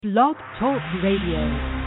Blog Talk Radio.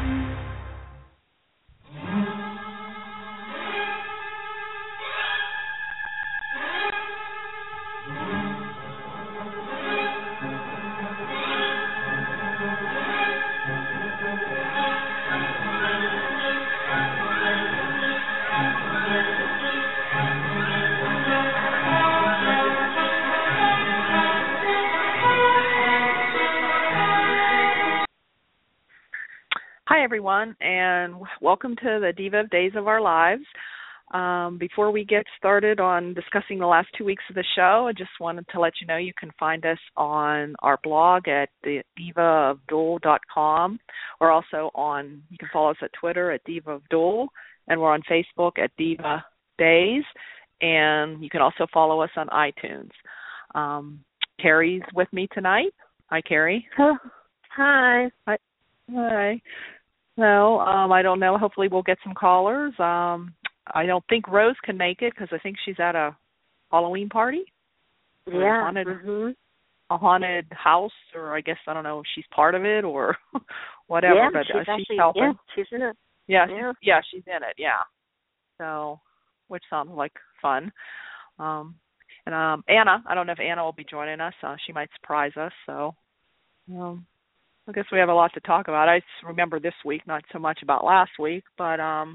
Hi, everyone, and welcome to the Diva of Days of Our Lives. Before we get started on discussing the last 2 weeks of the show, I just wanted to let you know you can find us on our blog at divaofdul.com, or also you can follow us at Twitter at Diva of Dul, and we're on Facebook at Diva Days, and you can also follow us on iTunes. Carrie's with me tonight. Hi, Carrie. Hi. Hi. Hi. So, I don't know. Hopefully we'll get some callers. I don't think Rose can make it because I think she's at a Halloween party. Yeah. A haunted house, or I guess, I don't know if she's part of it or whatever. Yeah, but she's helping. Yeah, she's in it. Yeah, she's in it, yeah. So, which sounds like fun. And Anna, I don't know if Anna will be joining us. She might surprise us, so... I guess we have a lot to talk about. I remember this week, not so much about last week, but I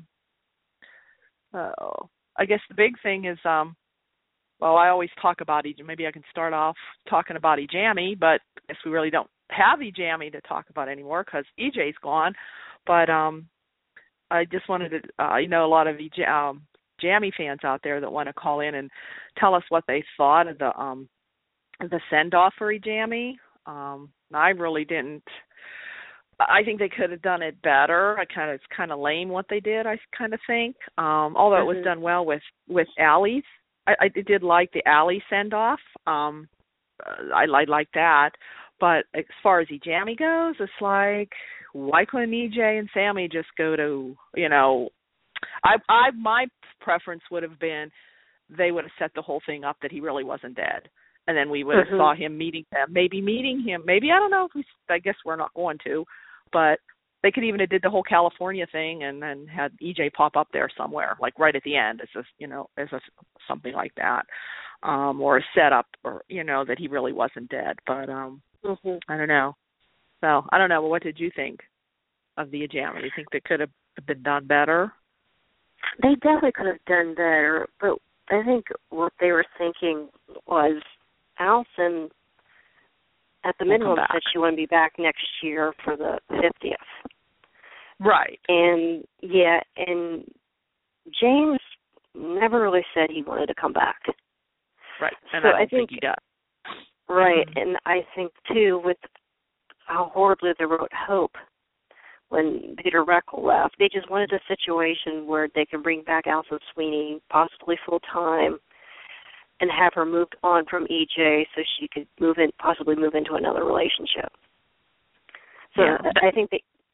guess the big thing is, I always talk about maybe I can start off talking about Ejami, but I guess we really don't have Ejami to talk about anymore because EJ's gone. But I just wanted to, a lot of Ejami fans out there that want to call in and tell us what they thought of the send-off for Ejami. I really didn't. I think they could have done it better. It's kind of lame what they did, I kind of think. Although it was done well with Allie's. I did like the Allie send-off. I like that. But as far as Ejami goes, it's like, why couldn't EJ and Sammy just go to, my preference would have been they would have set the whole thing up that he really wasn't dead. And then we would have saw him meeting them, maybe meeting him. Maybe, I don't know. I guess we're not going to. But they could even have did the whole California thing and then had EJ pop up there somewhere, like right at the end, as something like that. Or a setup, or, that he really wasn't dead. But I don't know. So, I don't know. Well, what did you think of the Ejami? You think they could have been done better? They definitely could have done better. But I think what they were thinking was, Allison, at the minimum, said she wouldn't be back next year for the 50th. Right. And James never really said he wanted to come back. Right. And so I don't think he does. Right. And I think, too, with how horribly they wrote Hope when Peter Reckle left, they just wanted a situation where they could bring back Allison Sweeney, possibly full-time, and have her moved on from EJ so she could possibly move into another relationship. So I think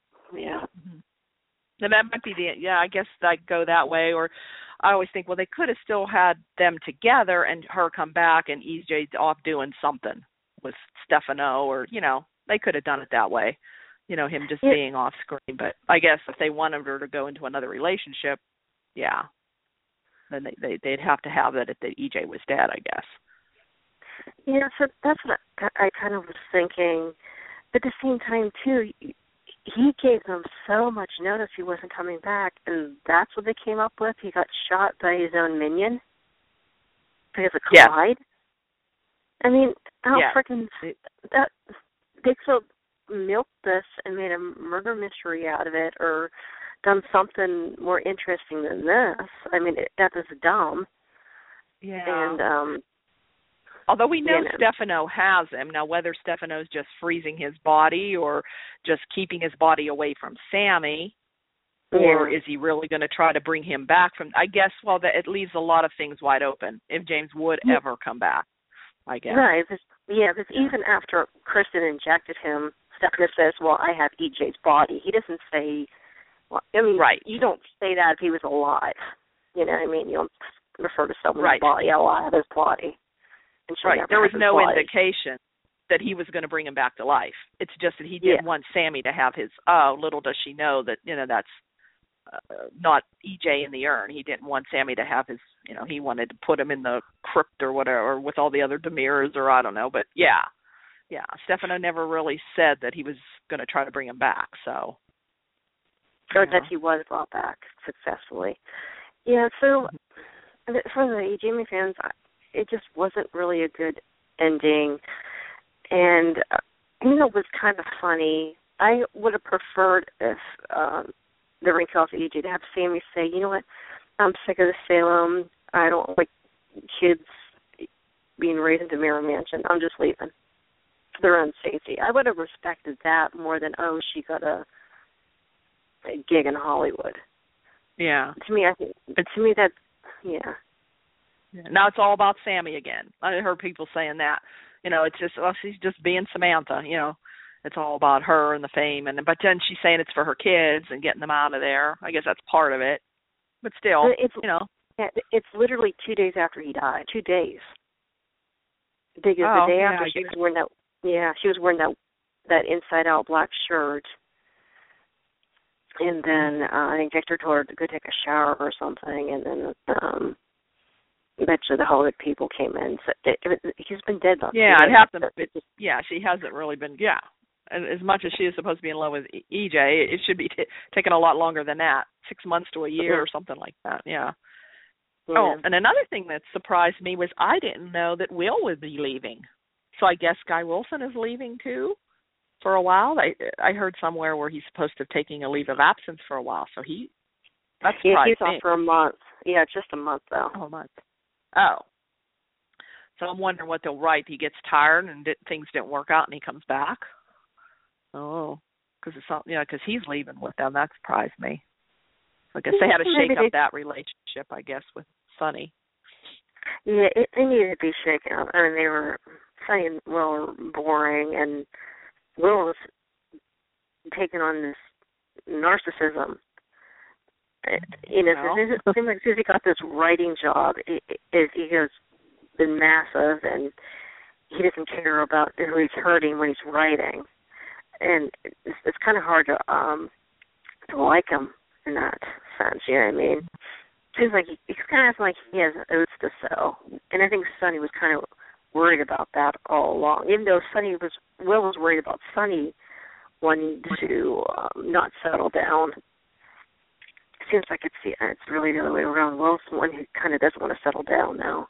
And that might be I guess I'd go that way. Or I always think, well, they could have still had them together and her come back and EJ's off doing something with Stefano, or, they could have done it that way, him just being off screen. But I guess if they wanted her to go into another relationship, then they'd have to have it that EJ was dead, I guess. Yeah, so that's what I kind of was thinking. But at the same time, too, he gave them so much notice he wasn't coming back, and that's what they came up with. He got shot by his own minion because of Clyde. I mean, freaking that they could have milked this and made a murder mystery out of it, or done something more interesting than this. I mean, that was dumb. Yeah. And although we know Stefano has him, now whether Stefano's just freezing his body or just keeping his body away from Sammy, or is he really going to try to bring him back from? I guess. It leaves a lot of things wide open if James would ever come back, I guess. Right. Because even after Kristen injected him, Stefano says, "Well, I have EJ's body." He doesn't say. Well, I mean, you don't say that if he was alive. You don't refer to someone's body alive as body. Right. There was no indication. that he was going to bring him back to life. It's just that he didn't want Sammy to have his, oh, little does she know that, that's not EJ in the urn. He didn't want Sammy to have his, he wanted to put him in the crypt or whatever, or with all the other Demirs, or I don't know. But yeah, Stefano never really said that he was going to try to bring him back. So, or that he was brought back successfully. Yeah. So for the Jamie fans, it just wasn't really a good ending, and it was kind of funny. I would have preferred if the wrinkle off EJ to have Sammy say, you know what, I'm sick of the Salem. I don't like kids being raised in Demira Mansion. I'm just leaving for their own safety. I would have respected that more than, oh, she got a gig in Hollywood. Yeah. To me, that's, yeah. Now it's all about Sammy again. I heard people saying that. It's just, she's just being Samantha, It's all about her and the fame, but then she's saying it's for her kids and getting them out of there. I guess that's part of it, but still, Yeah, it's literally 2 days after he died. 2 days. Because the day after she was wearing that inside out black shirt, and then I think Victor told her to go take a shower or something, and then eventually the Hollywood people came in. So he's been dead. She hasn't really been. Yeah. As much as she is supposed to be in love with EJ, it should be taking a lot longer than that, 6 months to a year or something like that. Yeah. Oh, and another thing that surprised me was I didn't know that Will would be leaving. So I guess Guy Wilson is leaving too for a while. I heard somewhere where he's supposed to be taking a leave of absence for a while. So that's surprised he's off for a month. Yeah, just a month though. Oh, a month. Oh. So I'm wondering what they'll write. He gets tired and things didn't work out and he comes back. Oh, because he's leaving with them. That surprised me. I guess they had to shake up that relationship, I guess, with Sonny. Yeah, it needed to be shaken up. I mean, Sonny and Will were boring, and Will was taking on this narcissism. It seems like since he got this writing job, he has been massive, and he doesn't care about who he's hurting when he's writing. And it's kind of hard to like him in that sense, you know what I mean? Seems like he's kind of like he has oats to sell. And I think Sonny was kind of worried about that all along. Even though Will was worried about Sonny wanting to not settle down. It seems like it's really the other way around. Will's the one who kind of doesn't want to settle down now.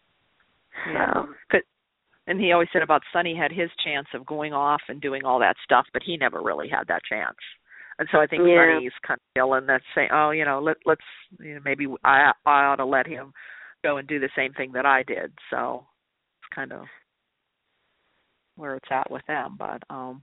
So. And he always said about Sonny had his chance of going off and doing all that stuff, but he never really had that chance. And so I think Sonny's kind of feeling that, saying, "Oh, let's maybe I ought to let him go and do the same thing that I did." So it's kind of where it's at with them. But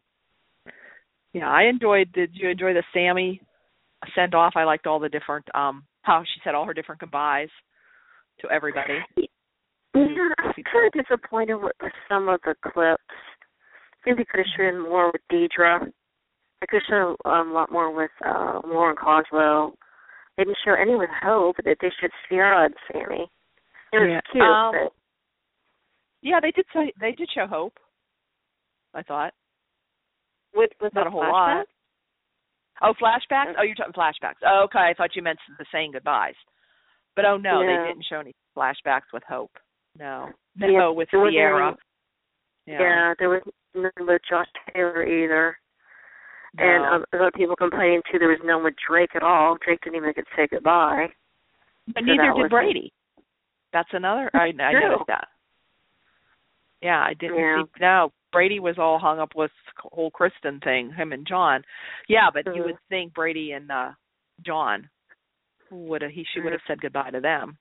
I enjoyed. Did you enjoy the Sammy send off? I liked all the different how she said all her different goodbyes to everybody. Yeah, I'm kind of disappointed with some of the clips. I think they could have shown more with Deidre. I could show a lot more with Lauren Coswell. They didn't show any with Hope. That they showed Sierra and Sammy. It was cute. But... Yeah, they did show Hope. I thought. With not a whole lot. Oh, flashbacks? Oh, you're talking flashbacks. Oh, okay, I thought you meant the saying goodbyes. But they didn't show any flashbacks with Hope. No, with Sierra. There was none with Josh Taylor either. No. And a lot of people complaining, too, there was none with Drake at all. Drake didn't even get to say goodbye. But neither did Brady. That's another, I noticed that. Yeah, I didn't see, no, Brady was all hung up with the whole Kristen thing, him and John. Yeah, but you would think Brady and John she would have said goodbye to them.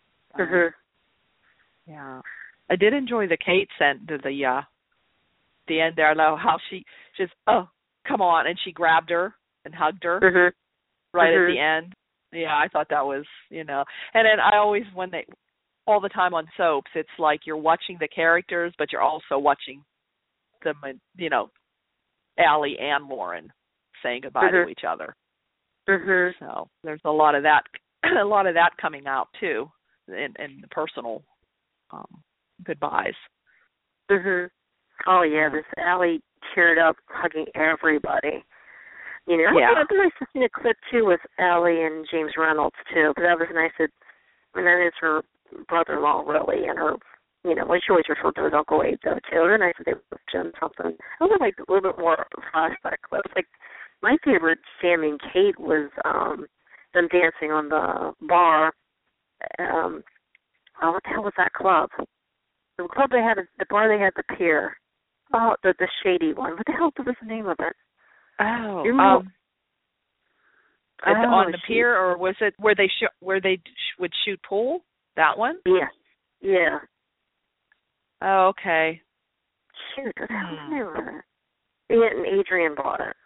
Yeah, I did enjoy the Kate sent to the end there. I love how she just come on, and she grabbed her and hugged her right at the end. Yeah, I thought that was And then I always all the time on soaps, it's like you're watching the characters, but you're also watching them. Allie and Lauren saying goodbye to each other. So there's a lot of that coming out too, in the personal goodbyes. Oh yeah, this Allie teared up, hugging everybody. You know, Yeah. it was nice to see a clip too with Allie and James Reynolds too, but that was nice. And then it's her brother-in-law really, and her, you know, she always referred to as Uncle Abe though too. It was nice that they were done something. I would like a little bit more flashback clips. Like my favorite, Sammy and Kate, was them dancing on the bar. What the hell was that club? The club they had, the bar they had, the pier. Oh, the shady one. What the hell was the name of it? Oh, on the pier, or was it where they would shoot pool? That one? Yeah, yeah. Oh, okay. Shoot, what the hell was the name of it? Yeah, and Adrian bought it.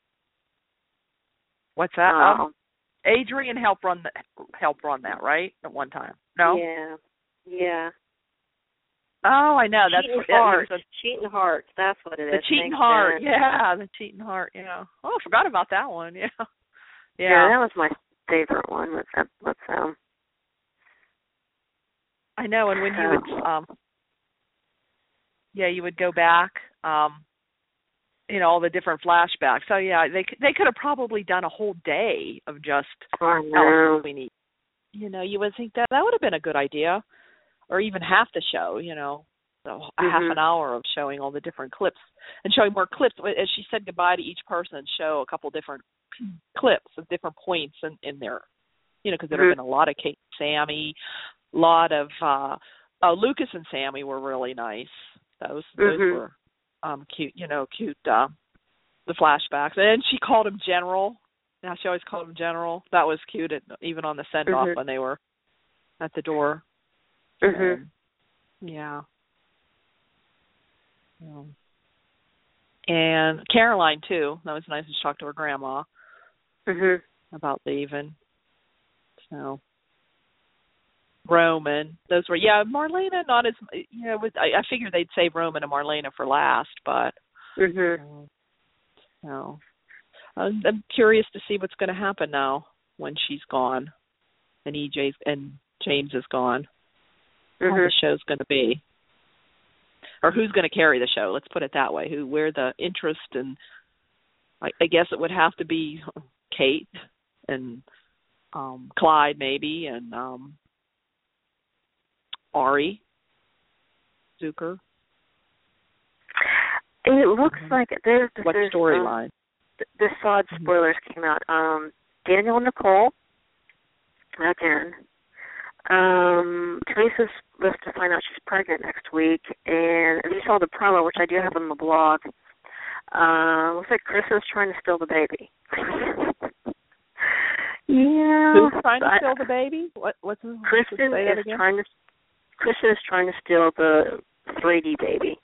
What's that? Adrian helped run that, right? At one time. No. Yeah. Yeah. Oh, I know. That's Cheating Heart. That's what it is. The Cheating Heart. Yeah, the Cheating Heart. Yeah. Oh, I forgot about that one. Yeah. Yeah, that was my favorite one. Let's I know, and when you would you would go back, you know, all the different flashbacks. So yeah, they could have probably done a whole day of just Alice Sweeney. You know, you would think that would have been a good idea, or even half the show. You know, so half an hour of showing all the different clips and showing more clips. As she said goodbye to each person, show a couple different clips of different points in there. You know, because there have been a lot of Kate and Sammy, a lot of Lucas and Sammy were really nice. Those were cute. You know, cute. The flashbacks, and she called him General. Yeah, she always called him General. That was cute, even on the send-off when they were at the door. Yeah. And Caroline, too. That was nice to talk to her grandma about leaving. So, Roman. Those were, Marlena, not as, you know, I figured they'd save Roman and Marlena for last, but, so. I'm curious to see what's going to happen now when she's gone and James is gone. How the show's going to be, or who's going to carry the show. Let's put it that way. Where the interest, and I guess it would have to be Kate and Clyde maybe, and Ari Zucker. It looks like there's what storyline? The sod spoilers came out. Daniel and Nicole, again. Teresa's supposed to find out she's pregnant next week, and you saw the promo, which I do have on the blog. Looks like Kristen's trying to steal the baby. Yeah. Who's trying to steal the baby? Kristen is trying to steal the 3D baby.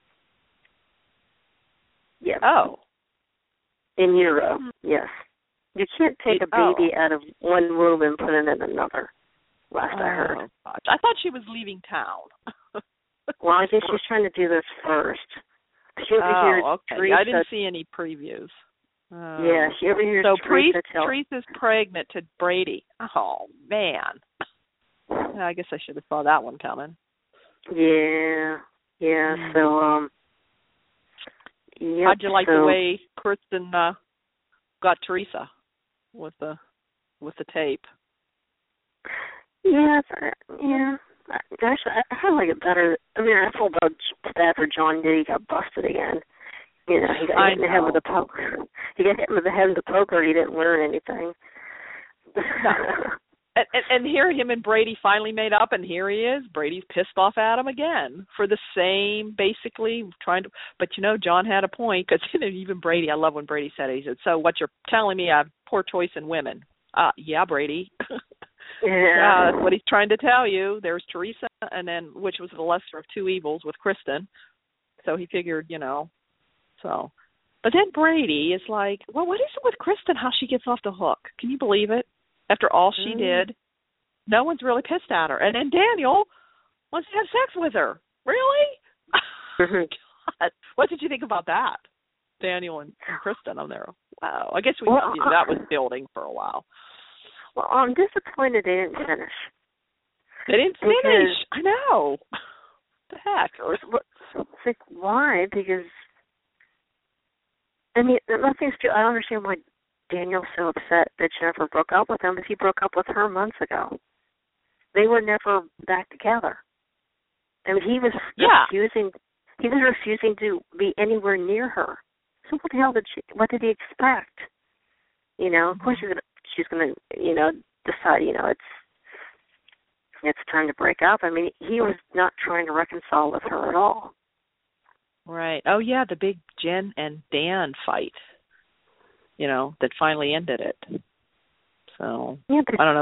Yeah. Oh. In Europe, yes. You can't take a baby out of one womb and put it in another, last I heard. Gosh. I thought she was leaving town. Well, I think she's trying to do this first. She overhears okay. Teresa. I didn't see any previews. Yeah, she overhears Teresa Teresa's pregnant to Brady. Oh, man. I guess I should have saw that one coming. Yeah. So, how'd you like the way Kristen got Teresa with the tape? Yeah. Gosh, I like it better. I mean, I feel about bad for John. He got busted again. You know, he got hit in the head with a poker. He got hit in the head with a poker. He didn't learn anything. No. And here him and Brady finally made up, and here he is. Brady's pissed off at him again for the same, basically trying to. But you know, John had a point, because even Brady, I love when Brady said it. He said, "So what you're telling me? I have poor choice in women." Yeah, Brady. Yeah, that's what he's trying to tell you. There's Teresa, and then which was the lesser of two evils with Kristen. So he figured, you know. So, but then Brady is like, well, what is it with Kristen? How she gets off the hook? Can you believe it? After all she did, no one's really pissed at her. And then Daniel wants to have sex with her. Really? God. What did you think about that? Daniel and Kristen on there. Wow. I guess that was building for a while. Well, I'm disappointed they didn't finish. They didn't finish. I know. What the heck? It's like, why? Because, I mean, nothing's true. I don't understand why Daniel's so upset that Jennifer broke up with him, but he broke up with her months ago. They were never back together. I mean, he was refusing. He was refusing to be anywhere near her. So what the hell what did he expect? You know, of course she's gonna, you know, decide, you know, it's time to break up. I mean, he was not trying to reconcile with her at all. Right. Oh yeah, the big Jen and Dan fight. You know, that finally ended it. So yeah, I don't know.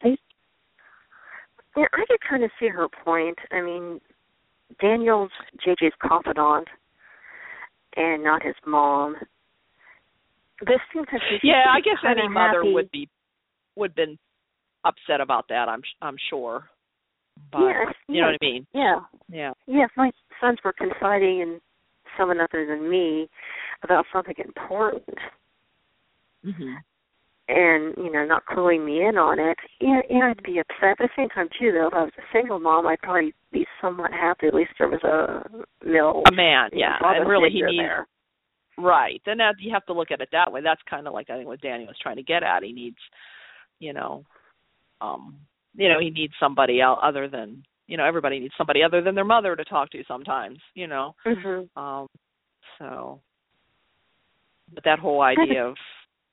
Yeah, I could kind of see her point. I mean, Daniel's JJ's confidant and not his mom. This seems like I guess any mother would been upset about that. I'm sure. But you know what I mean? Yeah. Yeah. Yeah. If my sons were confiding in someone other than me about something important, and you know, not cluing me in on it, I'd be upset. But at the same time, too, though, if I was a single mom, I'd probably be somewhat happy. At least there was a man. Yeah, and really he needs. There. Right. Then you have to look at it that way. That's kind of like I think what Danny was trying to get at. He needs, he needs somebody else other than, everybody needs somebody other than their mother to talk to sometimes, So, but that whole idea of,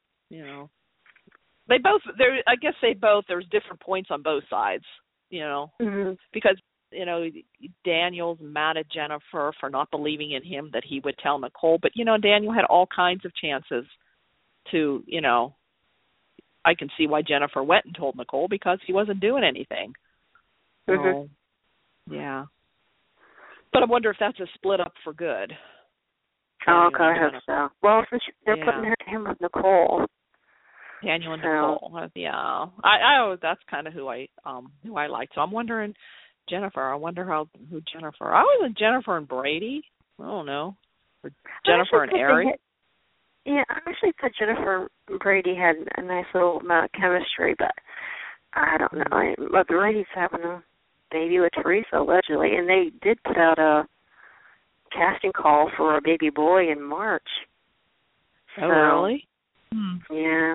there's different points on both sides, because, Daniel's mad at Jennifer for not believing in him that he would tell Nicole. But, Daniel had all kinds of chances to, I can see why Jennifer went and told Nicole because he wasn't doing anything. So, yeah. But I wonder if that's a split up for good. Oh, God, I hope so. Well, since they're putting him with Nicole. Daniel and Nicole. Yeah. I that's kind of who I like. So I'm wondering, Jennifer. I wonder who Jennifer. I was with Jennifer and Brady. I don't know. Or Jennifer and Eric. I actually thought Jennifer and Brady had a nice little amount of chemistry, but I don't know. But Brady's having a baby with Teresa allegedly, and they did put out a casting call for a baby boy in March. Oh, really? Yeah.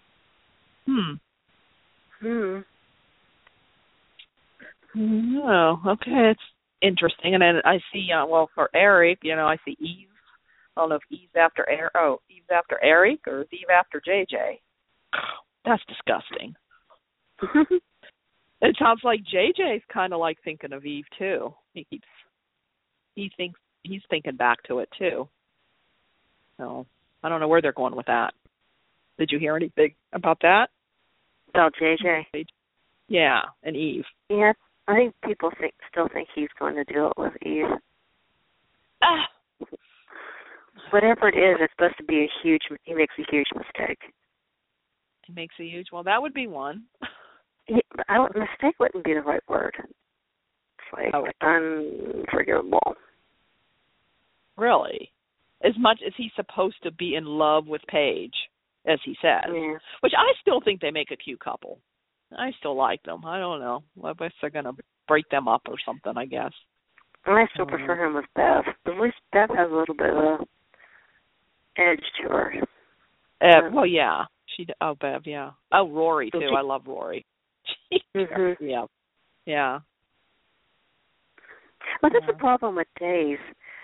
Oh, okay. It's interesting. And then I see, for Eric, I see Eve. I don't know if Eve's after Eve's after Eric or is Eve after JJ. That's disgusting. It sounds like JJ's kind of like thinking of Eve too. He thinks he's thinking back to it too. So I don't know where they're going with that. Did you hear anything about that? About JJ? Yeah, and Eve. Yeah, I think people still think he's going to do it with Eve. Whatever it is, it's supposed to be he makes a huge mistake. He makes a huge, that would be one. Mistake wouldn't be the right word. It's like unforgivable. Really? As much as he's supposed to be in love with Paige, as he says, which I still think they make a cute couple. I still like them. I don't know. I guess they're going to break them up or something, I guess. I still prefer him with Bev. At least Bev has a little bit of a edge to her. Well, yeah. Bev, yeah. Oh, Rory, too. I love Rory. Yeah. Yeah. Well, that's the problem with Days.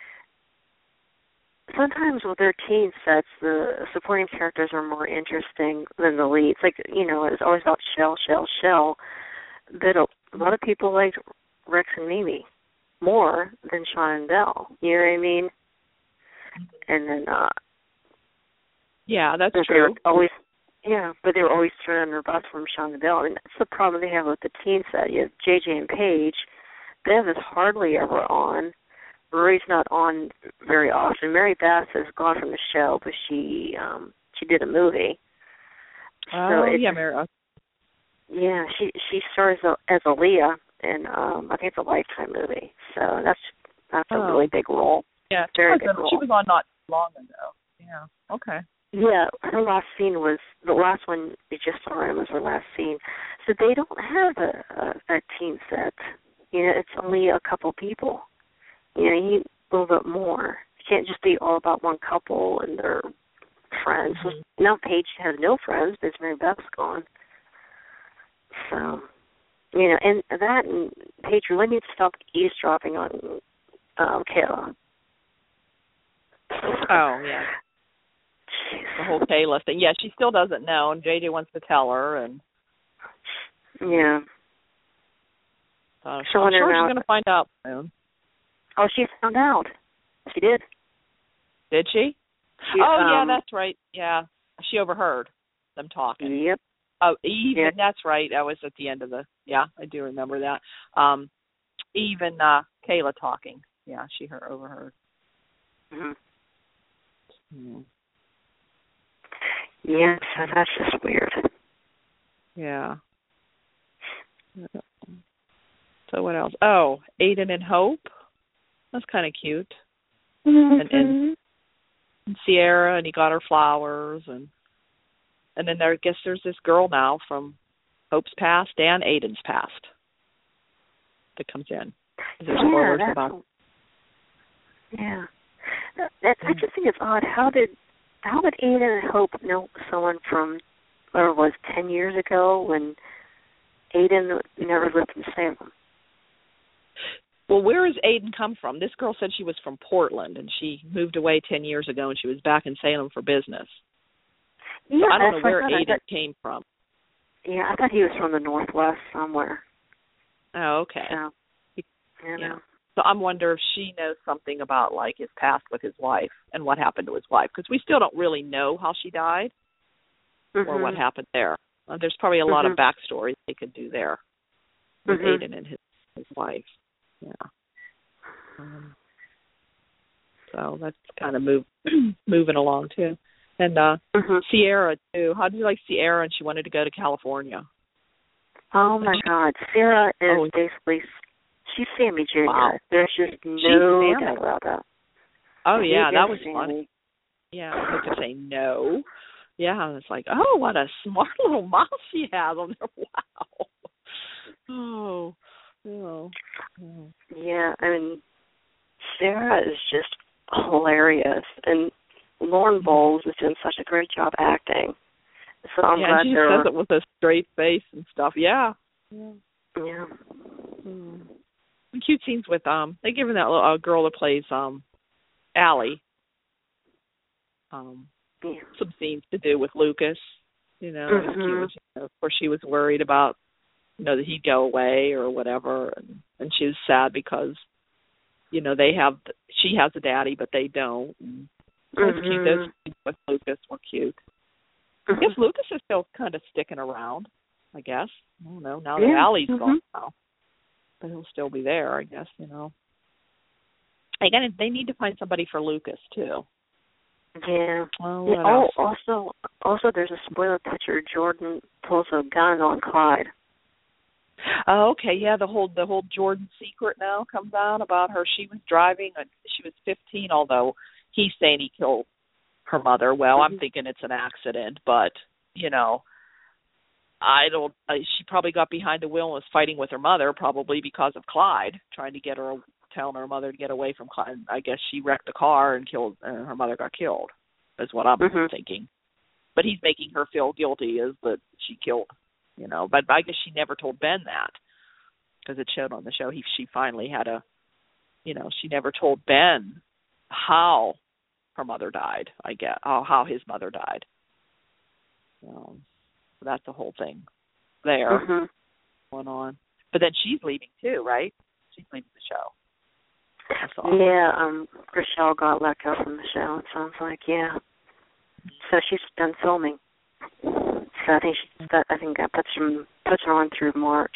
Sometimes with their teen sets, the supporting characters are more interesting than the leads. Like, it's always about Shell. But a lot of people liked Rex and Mimi more than Sean and Belle. You know what I mean? And then, yeah, that's true. But they were always thrown under the bus from Sean and Belle. I mean, that's the problem they have with the teen set. You have JJ and Paige. Bev is hardly ever on. Rory's not on very often. Mary Bass has gone from the show, but she did a movie. Mary. Yeah, she stars as Aaliyah in I think it's a Lifetime movie. So that's a really big role. Yeah, very big role. She was on not long ago. Yeah. Okay. Yeah, her last scene was the last one you just saw her in was her last scene. So they don't have a teen set. It's only a couple people. little bit more. It can't just be all about one couple and their friends. Mm-hmm. Now Paige has no friends because Mary Beth's gone. So, and that, and Paige really needs to stop eavesdropping on Kayla. Oh, yeah. The whole Kayla thing. Yeah, she still doesn't know, and JJ wants to tell her, and yeah. I'm sure she's going to find out soon. Oh, she found out. She did. Did she? Yeah, that's right. Yeah, she overheard them talking. Yep. Oh, even that's right. That was at the end of the. Yeah, I do remember that. Even Kayla talking. Yeah, she overheard. Mhm. Mm. Yeah, so that's just weird. Yeah. So what else? Oh, Aiden and Hope. That's kind of cute. Mm-hmm. And Sierra, and he got her flowers, and then I guess there's this girl now from Hope's past and Aiden's past that comes in. There's spoilers about. Yeah, I just think it's odd. How did Aiden and Hope know someone from, whatever it was, 10 years ago when Aiden never lived in Salem? Well, where does Aiden come from? This girl said she was from Portland, and she moved away 10 years ago, and she was back in Salem for business. Yeah, so I don't know where Aiden came from. Yeah, I thought he was from the Northwest somewhere. Oh, okay. So, yeah. So I'm wondering if she knows something about, like, his past with his wife and what happened to his wife, because we still don't really know how she died or what happened there. There's probably a lot of backstory they could do there with Aiden and his wife. Yeah. So that's kind of moving along too. And Sierra too. How do you like Sierra? And she wanted to go to California. Oh my God, Sierra is basically she's Sammy Jr. Wow. There's just no doubt about that. Oh yeah, that was funny. Yeah, I could say no. Yeah, it's like, oh, what a smart little mouth she has on there. Wow. Oh. Yeah, I mean, Sarah is just hilarious, and Lauren Bowles is doing such a great job acting. So I'm glad she says it with a straight face and stuff. Yeah. Yeah. Cute scenes with they given that little girl that plays Allie. Some scenes to do with Lucas. It was cute. Of course, she was worried about that he'd go away or whatever, and she was sad because she has a daddy but they don't. That's cute. Those scenes with Lucas were cute. I guess Lucas is still kind of sticking around, I guess. I don't know, now that Allie's gone now. But he'll still be there, I guess, Again, they need to find somebody for Lucas too. Yeah. Well, also there's a spoiler picture. Jordan pulls a gun on Clyde. Oh, okay, yeah, the whole Jordan secret now comes out about her. She was driving, she was 15, although he's saying he killed her mother. Well, I'm thinking it's an accident, but, she probably got behind the wheel and was fighting with her mother, probably because of Clyde, telling her mother to get away from Clyde. I guess she wrecked the car and her mother got killed, is what I'm thinking. But he's making her feel guilty as that she killed, But I guess she never told Ben that, because it showed on the show. She finally had she never told Ben how her mother died, I guess, how his mother died. So that's the whole thing there going on. But then she's leaving too, right? She's leaving the show. Yeah, Rochelle got let go from the show, it sounds like, yeah. So she's done filming. So I think that puts her on through March.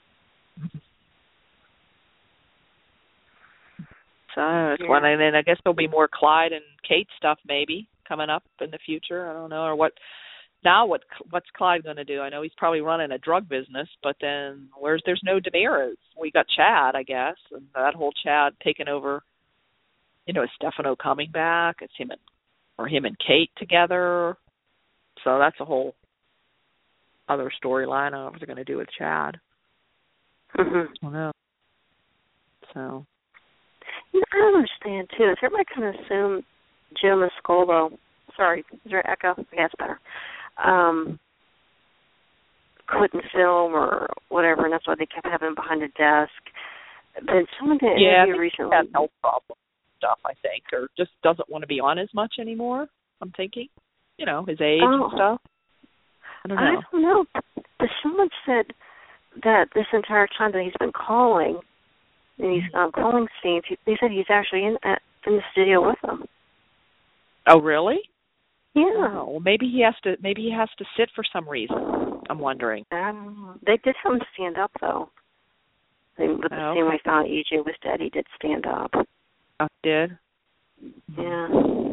So it's one, and then I guess there'll be more Clyde and Kate stuff maybe coming up in the future. I don't know, or what. Now what's Clyde going to do? I know he's probably running a drug business, but then there's no Damaris. We got Chad, I guess, and that whole Chad taking over. Is Stefano coming back? It's him and Kate together. So that's a whole other storyline. I don't know what they're going to do with Chad. I don't know. So. I don't understand, too. Is everybody going to assume Jim Mascolo, sorry, is there an echo? Yeah, it's better, couldn't film or whatever, and that's why they kept having him behind a desk? But someone did an interview recently. Yeah, health problem stuff, I think, or just doesn't want to be on as much anymore, I'm thinking. You know, his age and stuff. I don't know. But someone said that this entire time that he's been calling, and he's calling Steve, they said he's actually in the studio with them. Oh, really? Yeah. Oh, well, maybe he has to sit for some reason. I'm wondering. They did have him stand up though. With the same way I found EJ was dead, he did stand up. Oh, did? Yeah.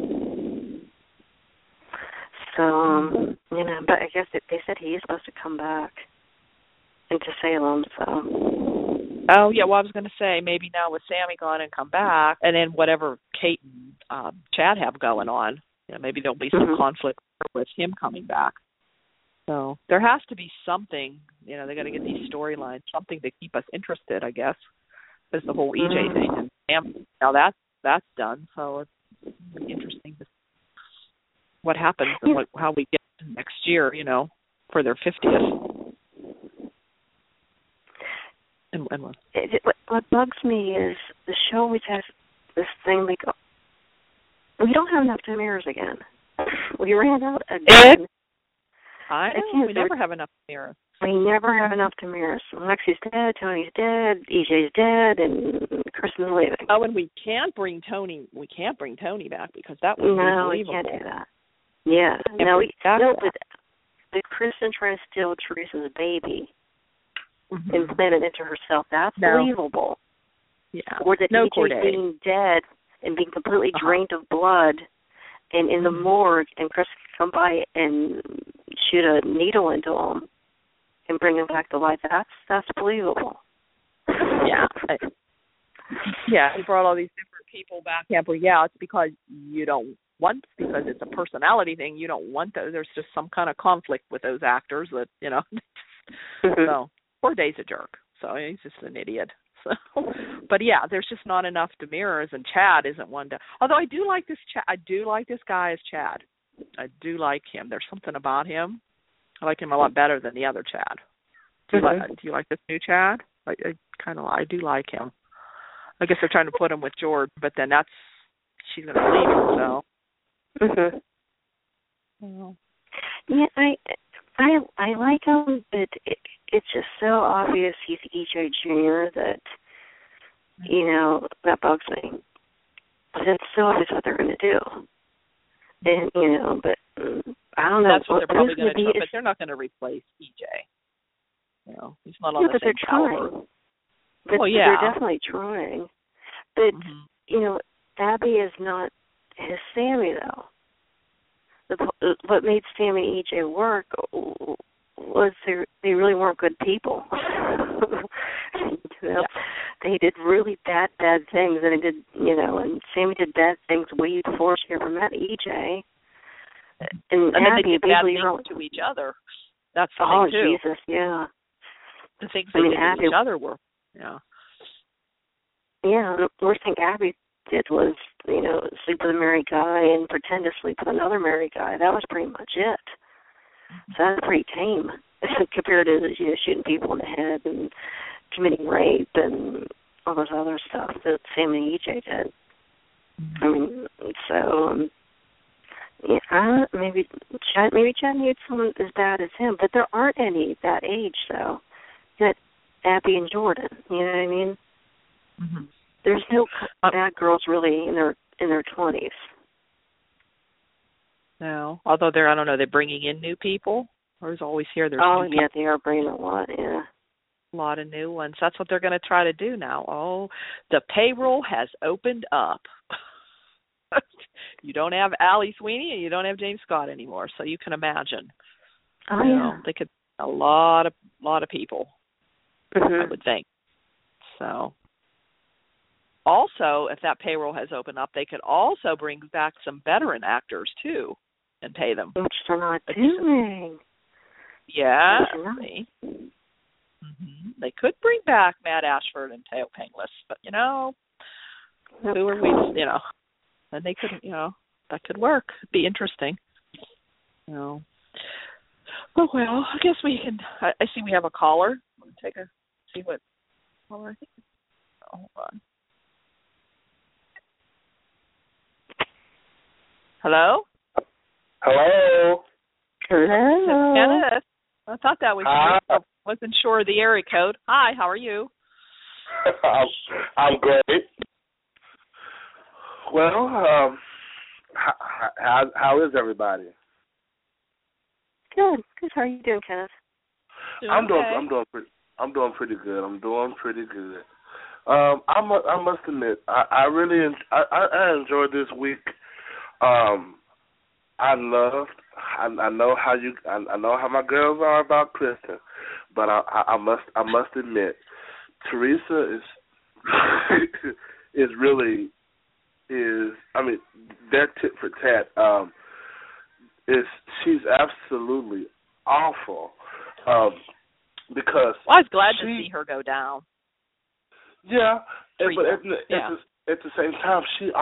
So, but I guess they said he is supposed to come back into Salem, so. Oh, yeah, well, I was going to say, maybe now with Sammy gone and come back, and then whatever Kate and Chad have going on, maybe there'll be some conflict with him coming back. So there has to be something, they got to get these storylines, something to keep us interested, I guess, is the whole EJ thing. And Sam, now that's done, so it's interesting to see what happens and how we get next year, for their 50th. And what bugs me is the show always has this thing like, we don't have enough mirrors again. We ran out again. I know, we never have enough mirrors. We never have enough mirrors. Lexi's dead, Tony's dead, EJ's dead, and Kristen's leaving. Oh, and we can't bring Tony back because that was unbelievable. No, we can't do that. Yeah. But Kristen trying to steal Teresa's baby and plant it into herself, that's believable. Yeah. Or that EJ being dead and being completely drained of blood and in the morgue, and Chris come by and shoot a needle into him and bring him back to life. That's believable. Yeah. Yeah, he brought all these different people back. Yeah, but it's because you don't want, because it's a personality thing, you don't want those. There's just some kind of conflict with those actors that, So, poor Dave's a jerk. So he's just an idiot. So, but there's just not enough mirrors, and Chad isn't one to. Although I do like this guy as Chad. I do like him. There's something about him. I like him a lot better than the other Chad. Do you like this new Chad? I do like him. I guess they're trying to put him with George, but then she's going to leave him. So. Yeah, I like him, but it's just so obvious he's EJ Jr. that, that bugs me. It's so obvious what they're going to do. And, but I don't know. That's what they're probably going to do, but they're not going to replace EJ. He's not on the same caliber. Trying. But they're definitely trying. But, Abby is not his Sammy, though. What made Sammy and EJ work was they really weren't good people. They did really bad things, and and Sammy did bad things way before she ever met EJ. And then Abby they did bad things to each other. That's the thing too. Oh Jesus, yeah. The things they did to each other were, Yeah, the worst thing Abby did was, sleep with a married guy and pretend to sleep with another married guy. That was pretty much it. So that's pretty tame compared to, shooting people in the head and committing rape and all those other stuff that Sam and EJ did. I mean, so, maybe Chad needs someone as bad as him, but there aren't any that age, though. You got Abby and Jordan, you know what I mean? Mm-hmm. There's no bad girls really in their 20s. No, although they're bringing in new people, or is always here? There's they are bringing a lot, yeah. A lot of new ones. That's what they're going to try to do now. Oh, the payroll has opened up. You don't have Allie Sweeney and you don't have James Scott anymore, so you can imagine. They could a lot of people. I would think. So. Also, if that payroll has opened up, they could also bring back some veteran actors, too, and pay them. Which they're not doing. Yeah. They could bring back Matt Ashford and Teo Penglis, but, Who are we? And they couldn't. That could work. It'd be interesting. Oh well, I guess we can. I see we have a caller. See what caller. I think. Hold on. Hello. Hello. Kenneth. I thought that was you. I wasn't sure of the area code. Hi, how are you? I'm great. Well, how is everybody? Good. How are you doing, Kenneth? I'm doing pretty good. I must admit, I really enjoyed this week. I know how my girls are about Kristen, but I must admit, Teresa is really. I mean, their tit for tat she's absolutely awful because I was glad to see her go down. Yeah, but at the same time,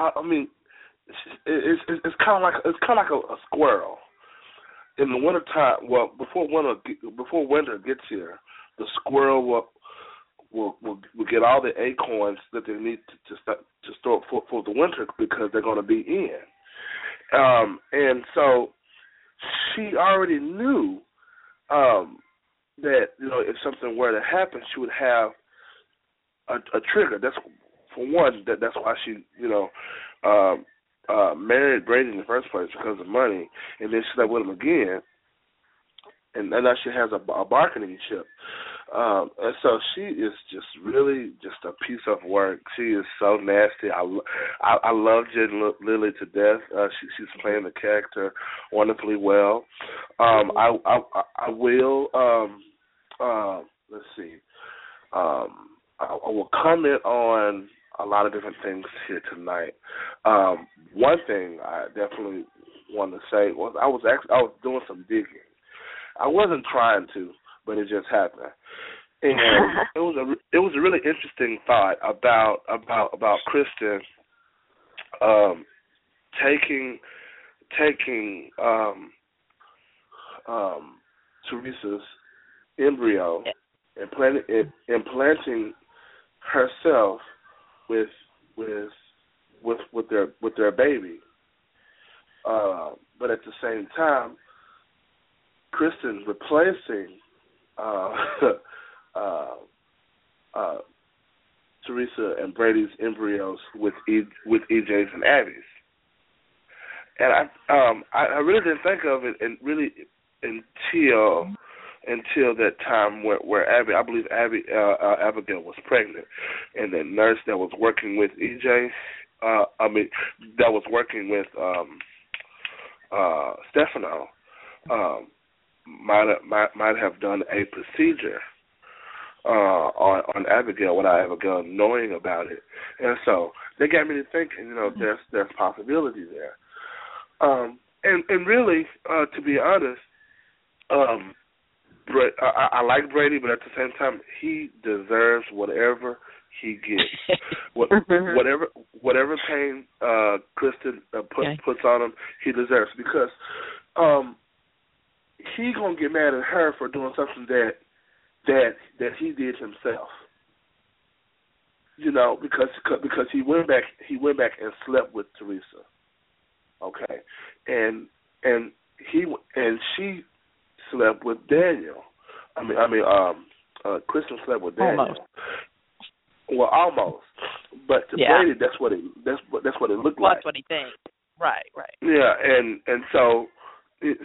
it's kind of like a squirrel in the wintertime. Well, before winter gets here, the squirrel will get all the acorns that they need to store for the winter because they're going to be in. And so she already knew that if something were to happen, she would have a trigger. That's for one. That's why she married Brady in the first place, because of money, and then she slept with him again, and now she has a bargaining chip. And so she is just really just a piece of work. She is so nasty. I love Jen Lilly to death. She's playing the character wonderfully well. I will. Let's see. I will comment on a lot of different things here tonight. One thing I definitely want to say was I was doing some digging. I wasn't trying to, but it just happened, and it was a really interesting thought about Kristen taking Teresa's embryo and implanting herself with their baby, but at the same time, Kristen replacing Teresa and Brady's embryos with EJ's and Abby's, and I really didn't think of it until that time where Abby, I believe Abigail was pregnant, and the nurse that was working with EJ, that was working with Stefano, might have done a procedure on Abigail without Abigail knowing about it, and so they got me to thinking, there's possibility there, and really, to be honest, I like Brady, but at the same time, he deserves whatever he gets. Whatever pain Kristen puts on him, he deserves, because he gonna get mad at her for doing something that he did himself. Because he went back and slept with Teresa. Okay, and she slept with Daniel. Kristen slept with Daniel. Almost. Well, almost. But to Brady, that's what it looked like. That's what he thinks. Right. Yeah, and so it's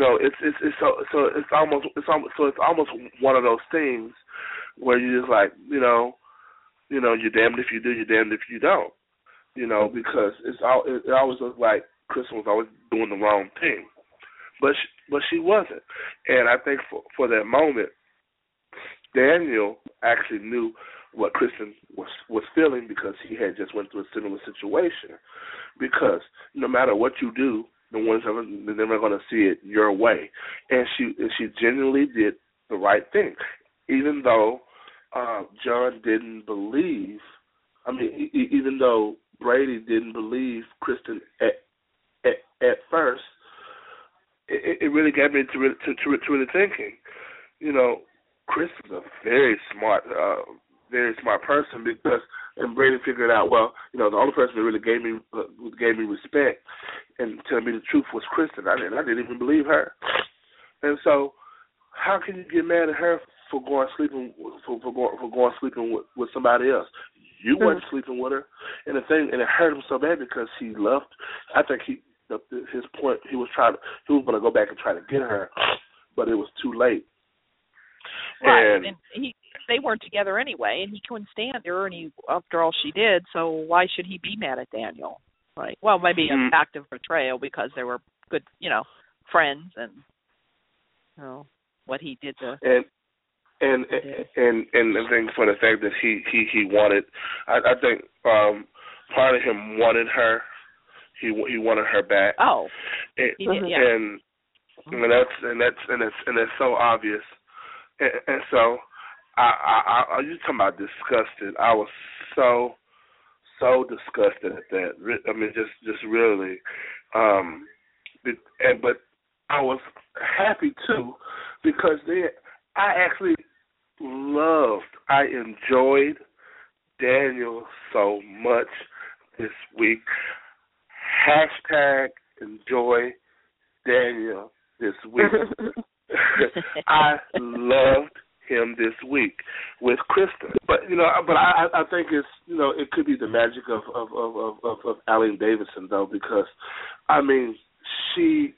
almost one of those things where you're just like, you're damned if you do, you're damned if you don't. Because it always looks like Kristen was always doing the wrong thing. But she wasn't. And I think for that moment, Daniel actually knew what Kristen was feeling, because he had just went through a similar situation. Because no matter what you do, they're never going to see it your way. And she genuinely did the right thing, even though John didn't believe. Even though Brady didn't believe Kristen at first, it really got me to really thinking. You know, Chris is a very smart person because, and Brady figured out, well, you know, the only person that really gave me respect and tell me the truth was Kristen. I didn't even believe her, and so how can you get mad at her for going sleeping with somebody else? You weren't sleeping with her, and it hurt him so bad because he loved. I think his point, he was going to go back and try to get her, but it was too late. Right, and they weren't together anyway, and he couldn't stand her, and after all she did, so why should he be mad at Daniel? Right. Well, maybe an active betrayal because they were good, you know, friends, and you know what he did to. And I think for the fact that he wanted, I think part of him wanted her. He wanted her back. Oh, he did, yeah. And that's so obvious. And so I you talking about disgusted? I was so disgusted at that. I mean, just really. But I was happy too because then I actually I enjoyed Daniel so much this week. # enjoy Daniel this week. I loved him this week with Kristen, but I think it's it could be the magic of Eileen Davidson though, because I mean she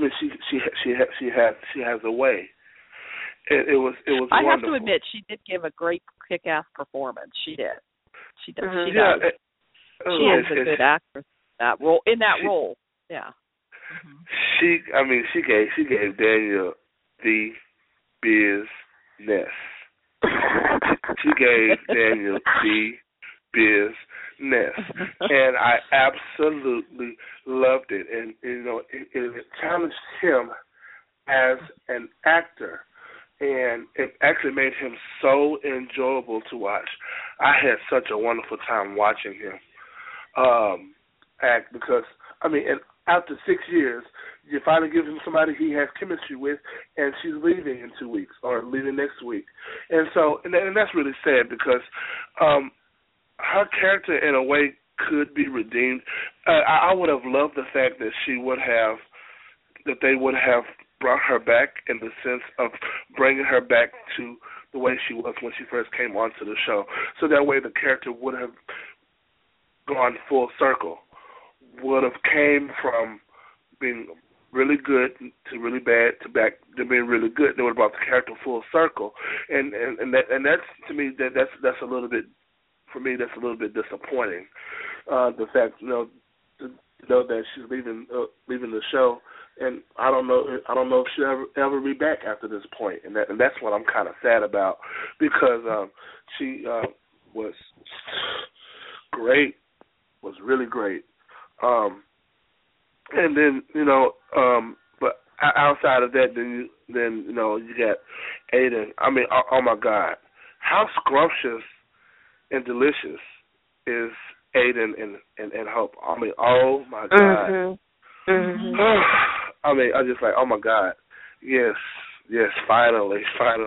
has a way. It was wonderful. I have to admit, she did give a great kick-ass performance. She did. She does. Mm-hmm. She is a good actress in that role. Yeah. Mm-hmm. She gave Daniel the business. She gave Daniel the business, and I absolutely loved it. And it challenged him as an actor. And it actually made him so enjoyable to watch. I had such a wonderful time watching him act because, and after 6 years, you finally give him somebody he has chemistry with, and she's leaving in 2 weeks or leaving next week. And so, and that's really sad because her character, in a way, could be redeemed. I would have loved the fact that they would have brought her back in the sense of bringing her back to the way she was when she first came onto the show. So that way the character would have gone full circle, would have came from being really good to really bad to back to being really good. They would have brought the character full circle. And that's, to me, that's a little bit, for me, that's a little bit disappointing. The fact, to know that she's leaving the show. And I don't know if she'll ever be back after this point, and that's what I'm kind of sad about, because she was great, was really great, and then but outside of that, then you got Aiden. I mean, oh my God, how scrumptious and delicious is Aiden and Hope? I mean, oh my God. Mm-hmm. Mm-hmm. I mean, I just like, oh my God, yes, finally.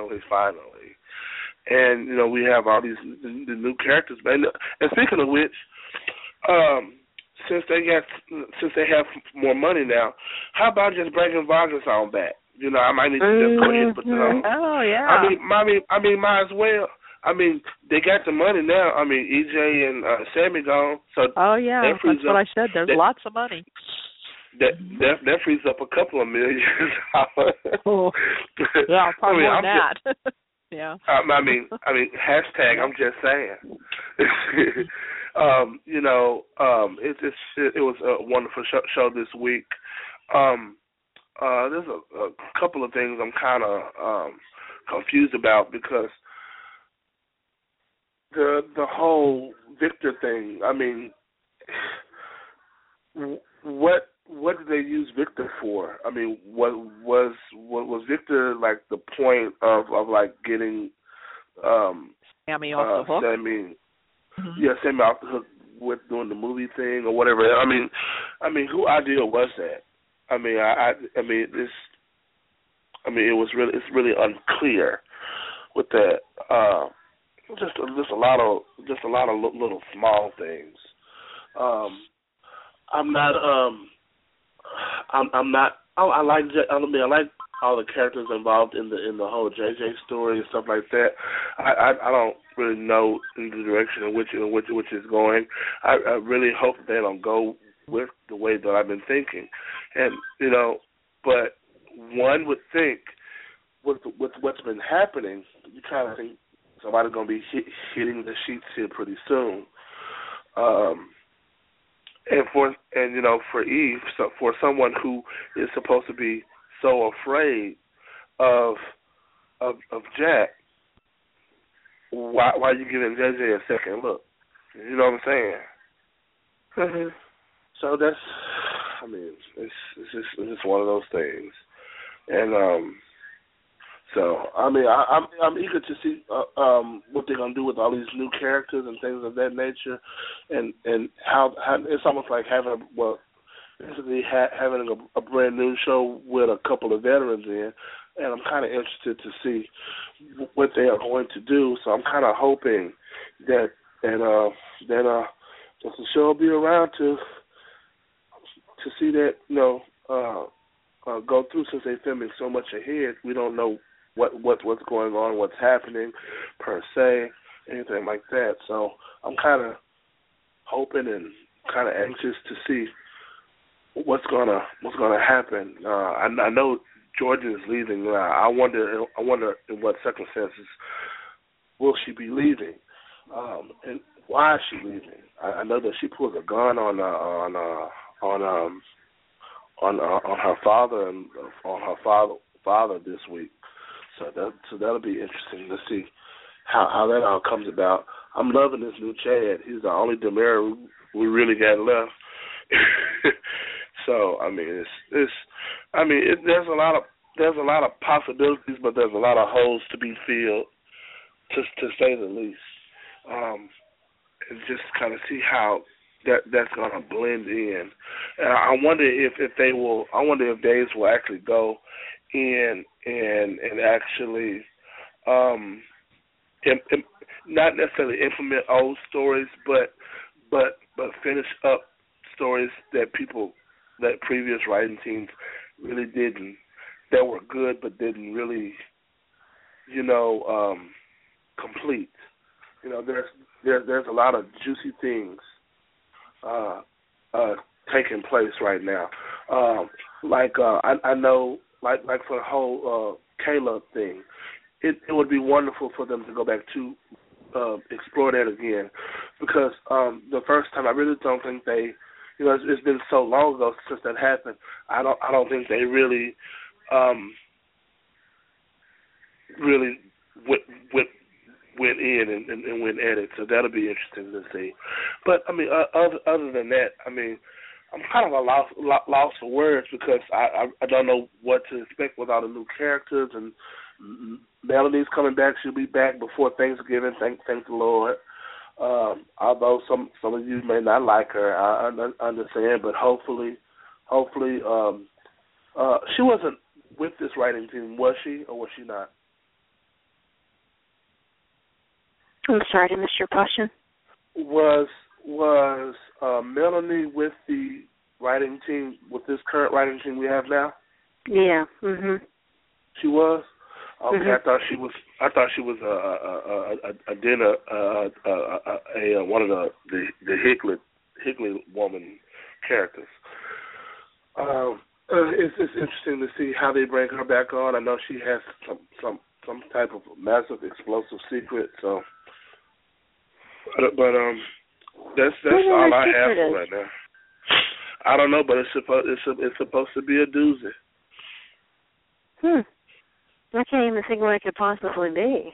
And, we have all the new characters. And speaking of which, since they have more money now, how about just bringing Vargas on back? I might need to just go ahead and put that on. Oh, yeah. I mean, might as well. I mean, they got the money now. I mean, EJ and Sammy gone. So oh, yeah, that's what I said. There's lots of money. That frees up a couple of $million. Oh, yeah, probably more than that. Yeah. I mean, #, I'm just saying. It was a wonderful show this week. There's a couple of things I'm kind of confused about, because the whole Victor thing. I mean, what did they use Victor for? I mean, was Victor like the point of like getting Sammy off the hook? Sammy off the hook with doing the movie thing or whatever. I mean, who idea was that? I mean, it's really unclear with that. Just a lot of little small things. I like all the characters involved in the whole JJ story and stuff like that. I don't really know in the direction in which is going. I really hope they don't go with the way that I've been thinking, and but one would think with what's been happening, you kind of think somebody's gonna be hitting the sheets here pretty soon. And for Eve, so for someone who is supposed to be so afraid of Jack, why are you giving JJ a second look? You know what I'm saying? Mm-hmm. So it's just one of those things, and so I'm eager to see what they're gonna do with all these new characters and things of that nature, and how it's almost like having a brand new show with a couple of veterans in, and I'm kind of interested to see what they are going to do. So I'm kind of hoping that the show will be around to see that go through, since they're filming so much ahead. We don't know what's going on, what's happening per se, anything like that. So I'm kind of hoping and kind of anxious to see what's gonna happen. I know Georgia is leaving. I wonder in what circumstances will she be leaving, and why is she leaving? I know that she pulled a gun on her father and on her father this week. So that'll be interesting to see how that all comes about. I'm loving this new Chad. He's the only Demare we really got left. So there's a lot of possibilities, but there's a lot of holes to be filled, to say the least. And just kind of see how that's going to blend in. And I wonder if Days will actually go in and actually not necessarily implement old stories, but finish up stories that previous writing teams really didn't, that were good but didn't really complete. There's a lot of juicy things taking place right now. I know, like for the whole Caleb thing, it would be wonderful for them to go back to explore that again, because the first time I really don't think they, it's been so long ago since that happened. I don't think they really went in and went at it. So that'll be interesting to see. But other than that, I'm kind of a loss for words, because I don't know what to expect with all the new characters, and Melanie's coming back. She'll be back before Thanksgiving. Thank the Lord. Although some of you may not like her, I understand. But hopefully, she wasn't with this writing team, was she, or was she not? I'm sorry to miss your question. Was Melanie with the writing team, with this current writing team we have now? Yeah. Mhm. She was. Okay, Mm-hmm. I thought she was a dinner one of the Higley woman characters. It's interesting to see how they bring her back on. I know she has some type of massive explosive secret. So, but that's all I have for right now. I don't know, but it's supposed to be a doozy. I can't even think what it could possibly be.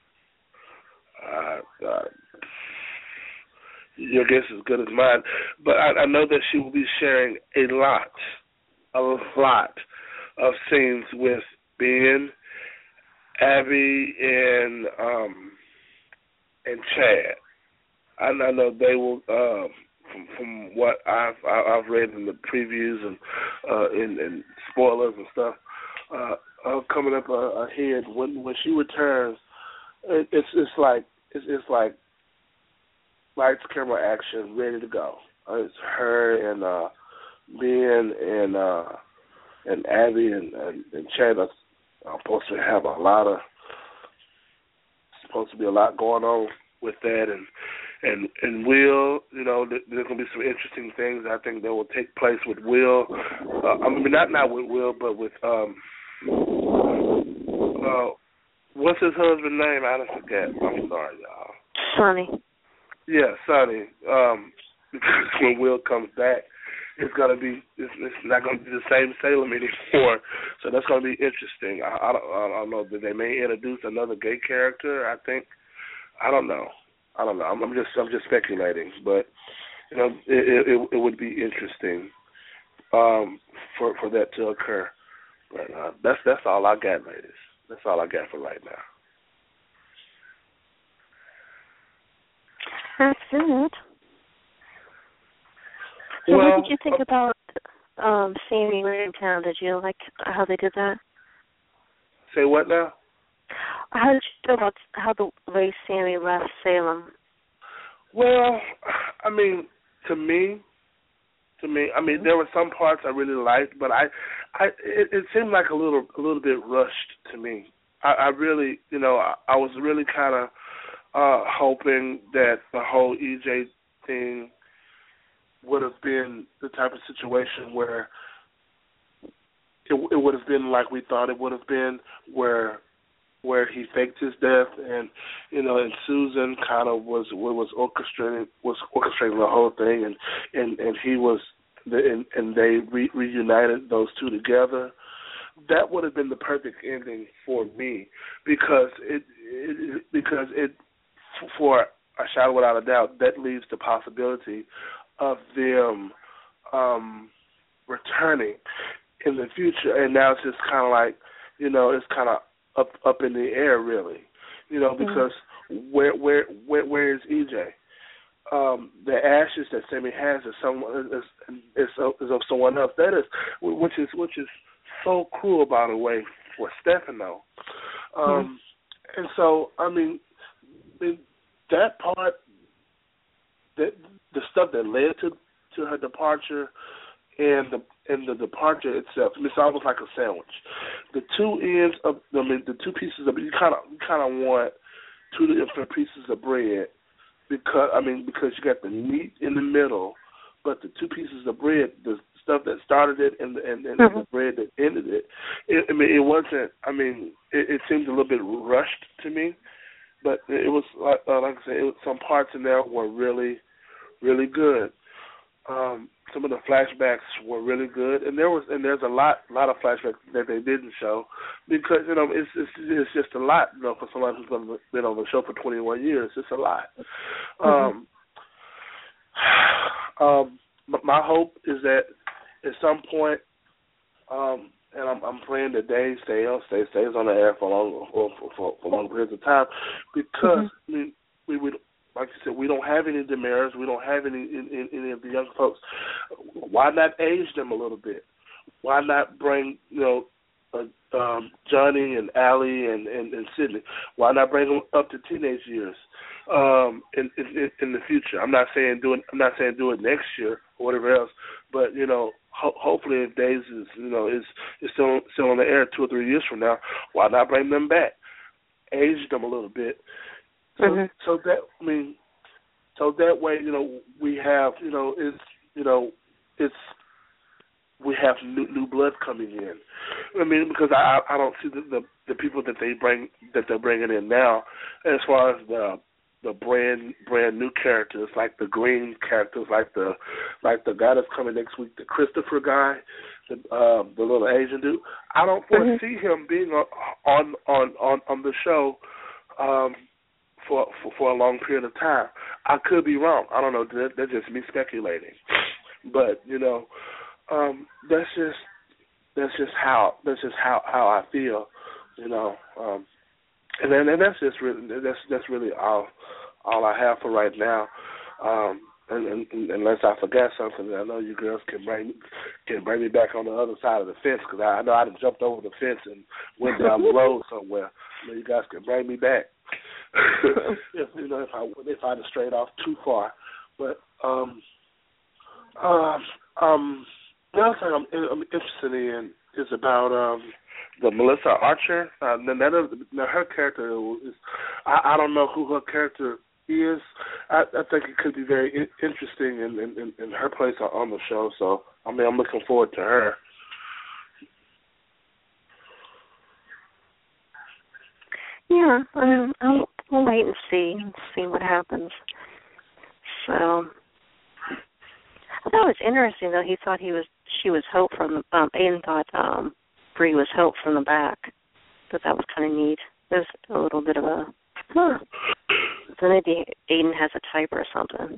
Your guess is as good as mine. But I know that she will be sharing a lot of scenes with Ben, Abby, and Chad. I know they will. From what I've read in the previews and in spoilers and stuff, coming up ahead when she returns, it's like lights, camera, action, ready to go. It's her and Ben and Abby and Chad are supposed to have supposed to be a lot going on with that, and Will, there's going to be some interesting things I think that will take place with Will. Not with Will, but with what's his husband's name? I don't forget. I'm sorry, y'all. Sonny. Yeah, Sonny. Because when Will comes back, it's not going to be the same Salem anymore. So that's going to be interesting. I don't know. They may introduce another gay character. I don't know. I'm just speculating, but it would be interesting for that to occur. But that's all I got, ladies. That's all I got for right now. That's it. So what did you think about Sammy Town? Did you like how they did that? Say what now? How did you feel about how the way Sammy left Salem? Well, to me, there were some parts I really liked, but it seemed like a little bit rushed to me. I really, I was really kind of hoping that the whole EJ thing would have been the type of situation where it would have been like we thought it would have been, where he faked his death, and and Susan kind of was orchestrating the whole thing, and he was, and they reunited those two together. That would have been the perfect ending for me, because it for a shadow without a doubt, that leaves the possibility of them returning in the future, and now it's just kind of like, it's kind of up in the air, really, because where is EJ? The ashes that Sammy has is of someone else. That is, which is so cruel, by the way, for Stefano. And so, that part, that the stuff that led to her departure, and the departure itself, it's almost like a sandwich. The two ends of, the two pieces of, you kind of want two different pieces of bread, because you got the meat in the middle, but the two pieces of bread, the stuff that started it and the bread that ended it. It wasn't. It seemed a little bit rushed to me, but it was like I said, some parts in there were really, really good. Some of the flashbacks were really good, and there's a lot of flashbacks that they didn't show, because it's just a lot, for someone who's been on the show for 21 years. It's a lot. My hope is that at some point, and I'm praying that Dave stays on the air for long periods of time, because we would. Like you said, we don't have any Damaris. We don't have any of the young folks. Why not age them a little bit? Why not bring Johnny and Allie and Sydney? Why not bring them up to teenage years in the future? I'm not saying do it next year or whatever else, but hopefully if Days is still on the air 2 or 3 years from now, why not bring them back? Age them a little bit. So that way, we have, we have new blood coming in. Because I don't see the people that they're bringing in now, as far as the brand new characters, like the Green characters, like the guy that's coming next week, the Christopher guy, the little Asian dude. I don't foresee him being on the show. For a long period of time. I could be wrong. I don't know. That's just me speculating. But that's just how I feel. And then that's just really all all I have for right now. And unless I forgot something, I know you girls can bring me back on the other side of the fence, because I know I done jumped over the fence and went down the road somewhere. I know you guys can bring me back if I had strayed off too far. But the other thing I'm interested in is about the Melissa Archer. Her character is, I don't know who her character is. I think it could be very interesting in her place on the show. So I'm looking forward to her. Yeah, we'll wait and see what happens. So I thought it was interesting though. He thought she was Hope from the Aiden thought Bree was Hope from the back. But that was kind of neat. There's a little bit of a So maybe Aiden has a type or something.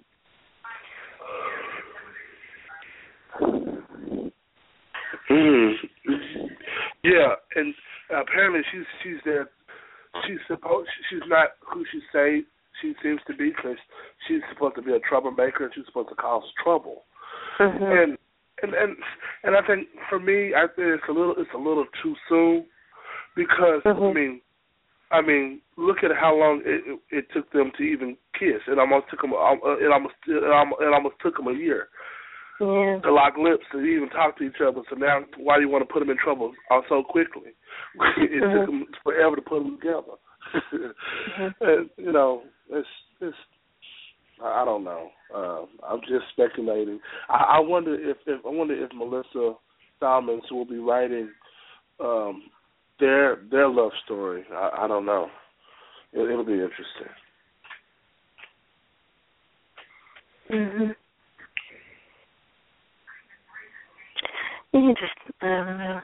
Yeah, and apparently she's there. She's not who she say she seems to be, because she's supposed to be a troublemaker and she's supposed to cause trouble. Mm-hmm. And I think for me, I think it's a little too soon, because mm-hmm. I mean, look at how long it took them to even kiss. It almost took them a year to lock lips, to even talk to each other. So now, why do you want to put them in trouble so quickly? It took them forever to put them together. And, it's I don't know. I'm just speculating. I wonder if Melissa Salmons will be writing their love story. I don't know. It'll be interesting. Mhm. You just I don't know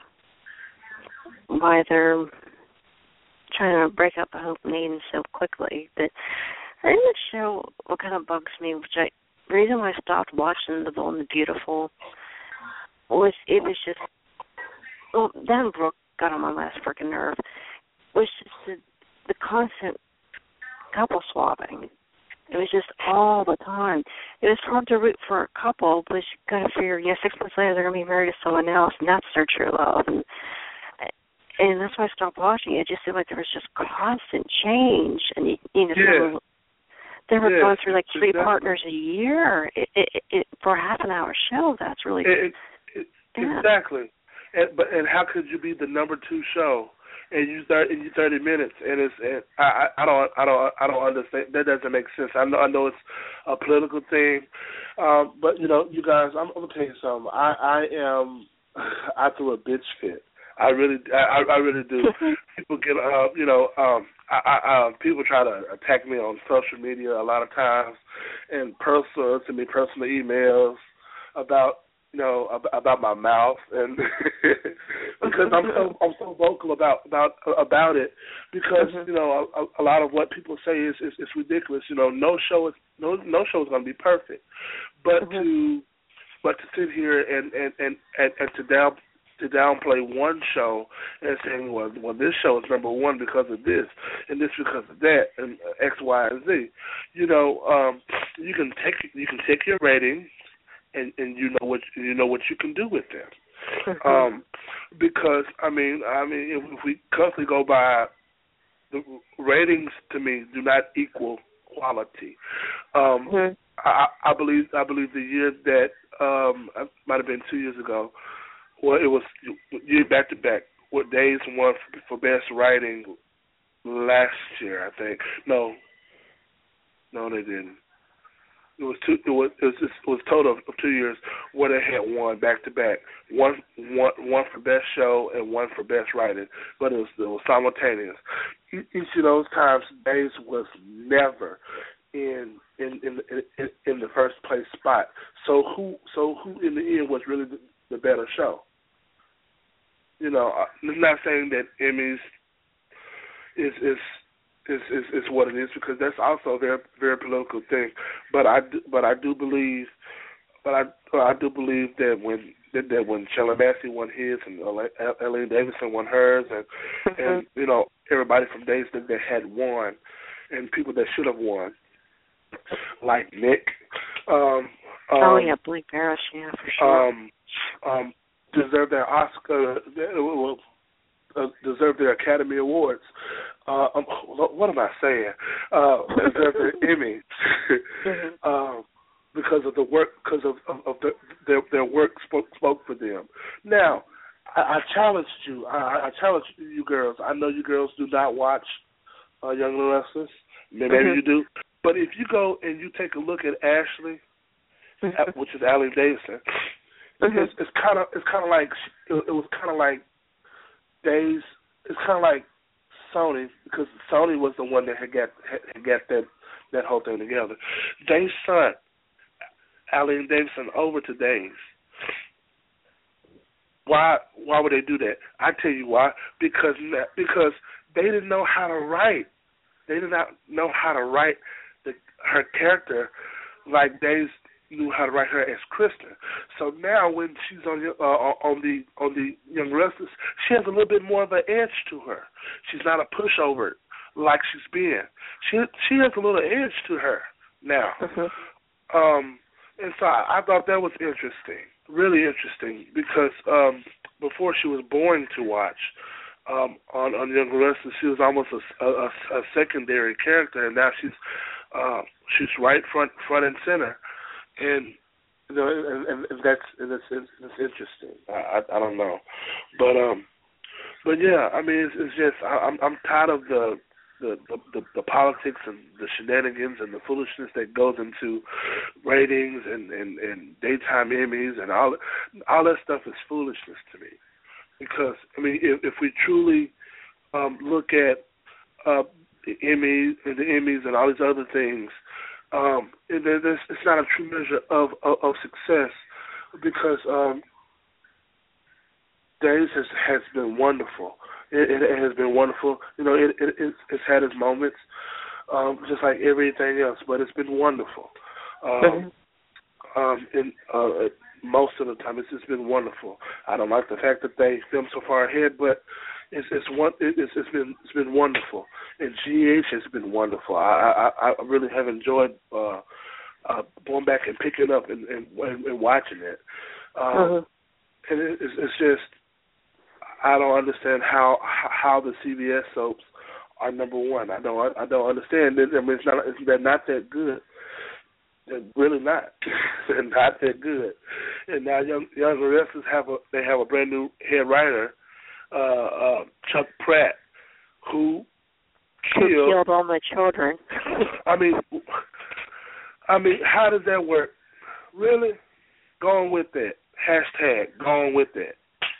why they're trying to break up the Hope and Aiden so quickly. But in the show, what kind of bugs me, the reason why I stopped watching The Bold and the Beautiful was Dan Brooke got on my last freaking nerve, was just the constant couple swapping. It was just all the time. It was hard to root for a couple, but you got to figure, 6 months later they're going to be married to someone else, and that's their true love. And that's why I stopped watching it. It just seemed like there was just constant change. And, they were going through like 3 partners a year. For a half an hour show, that's really exactly. And how could you be the number 2 show and you 30 minutes? And I don't understand. That doesn't make sense. I know it's a political thing, but you guys, I'm gonna tell you something. I threw a bitch fit. I really do. People get people try to attack me on social media a lot of times, and send me personal emails about my mouth, and because I'm so vocal about it, because a lot of what people say is ridiculous. No show is going to be perfect, but to sit here and to downplay one show and saying, well, this show is number 1 because of this, and this because of that, and X, Y, and Z. You can take your ratings, and you know what you can do with them. Because I mean, if we constantly go by the ratings, to me do not equal quality. I believe the year that might have been 2 years ago. Well, it was year back to back. What Days won for best writing last year? I think no, they didn't. It was total of 2 years where they had won back to back. One for best show and one for best writing, but it was simultaneous. Each of those times, Days was never in the first place spot. So who in the end was really the better show? I'm not saying that Emmys is what it is, because that's also a very, very political thing. But I do believe that when Shelley Massey won his and Elaine Davidson won hers, and everybody from Days that had won, and people that should have won, like Nick. Blake Parrish, yeah, for sure. Deserve their Oscar, deserve their Academy Awards. What am I saying? Deserve their Emmys because of the work, because of their work spoke for them. Now, I challenged you. I challenge you girls. I know you girls do not watch Young and Restless. Maybe you do. But if you go and you take a look at Ashley, which is Allie Davidson, it's kind of like it was kind of like Days. It's kind of like Sony, because Sony was the one that had got that whole thing together. Days' son, Allie Davidson, over to Days. Why would they do that? I tell you why. Because they didn't know how to write. They did not know how to write her character like Days knew how to write her as Kristen. So now when she's on the Young Restless, she has a little bit more of an edge to her. She's not a pushover like she's been. She has a little edge to her now. And so I thought that was interesting, really interesting, because before she was boring to watch on Young and Restless, she was almost a secondary character, and now she's right front and center, and you know, and that's interesting. I don't know, but yeah, I mean, it's just I'm tired of the politics and the shenanigans and the foolishness that goes into ratings and daytime Emmys and all that stuff is foolishness to me. Because I mean, if we truly look at the Emmys and all these other things, it's not a true measure of success, because Days has been wonderful. It has been wonderful. You know, it's had its moments, just like everything else, but it's been wonderful. And most of the time, it's just been wonderful. I don't like the fact that they filmed so far ahead, but it's been wonderful. And GH has been wonderful. I really have enjoyed going back and picking up and watching it. And it's just, I don't understand how the CBS soaps are number one. I don't understand it. I mean, they're not that good. They're really not. They're not that good. And now Young and Restless have a brand new head writer, Chuck Pratt, who killed all my children. I mean, how does that work? Really? Going with that. Hashtag going with that.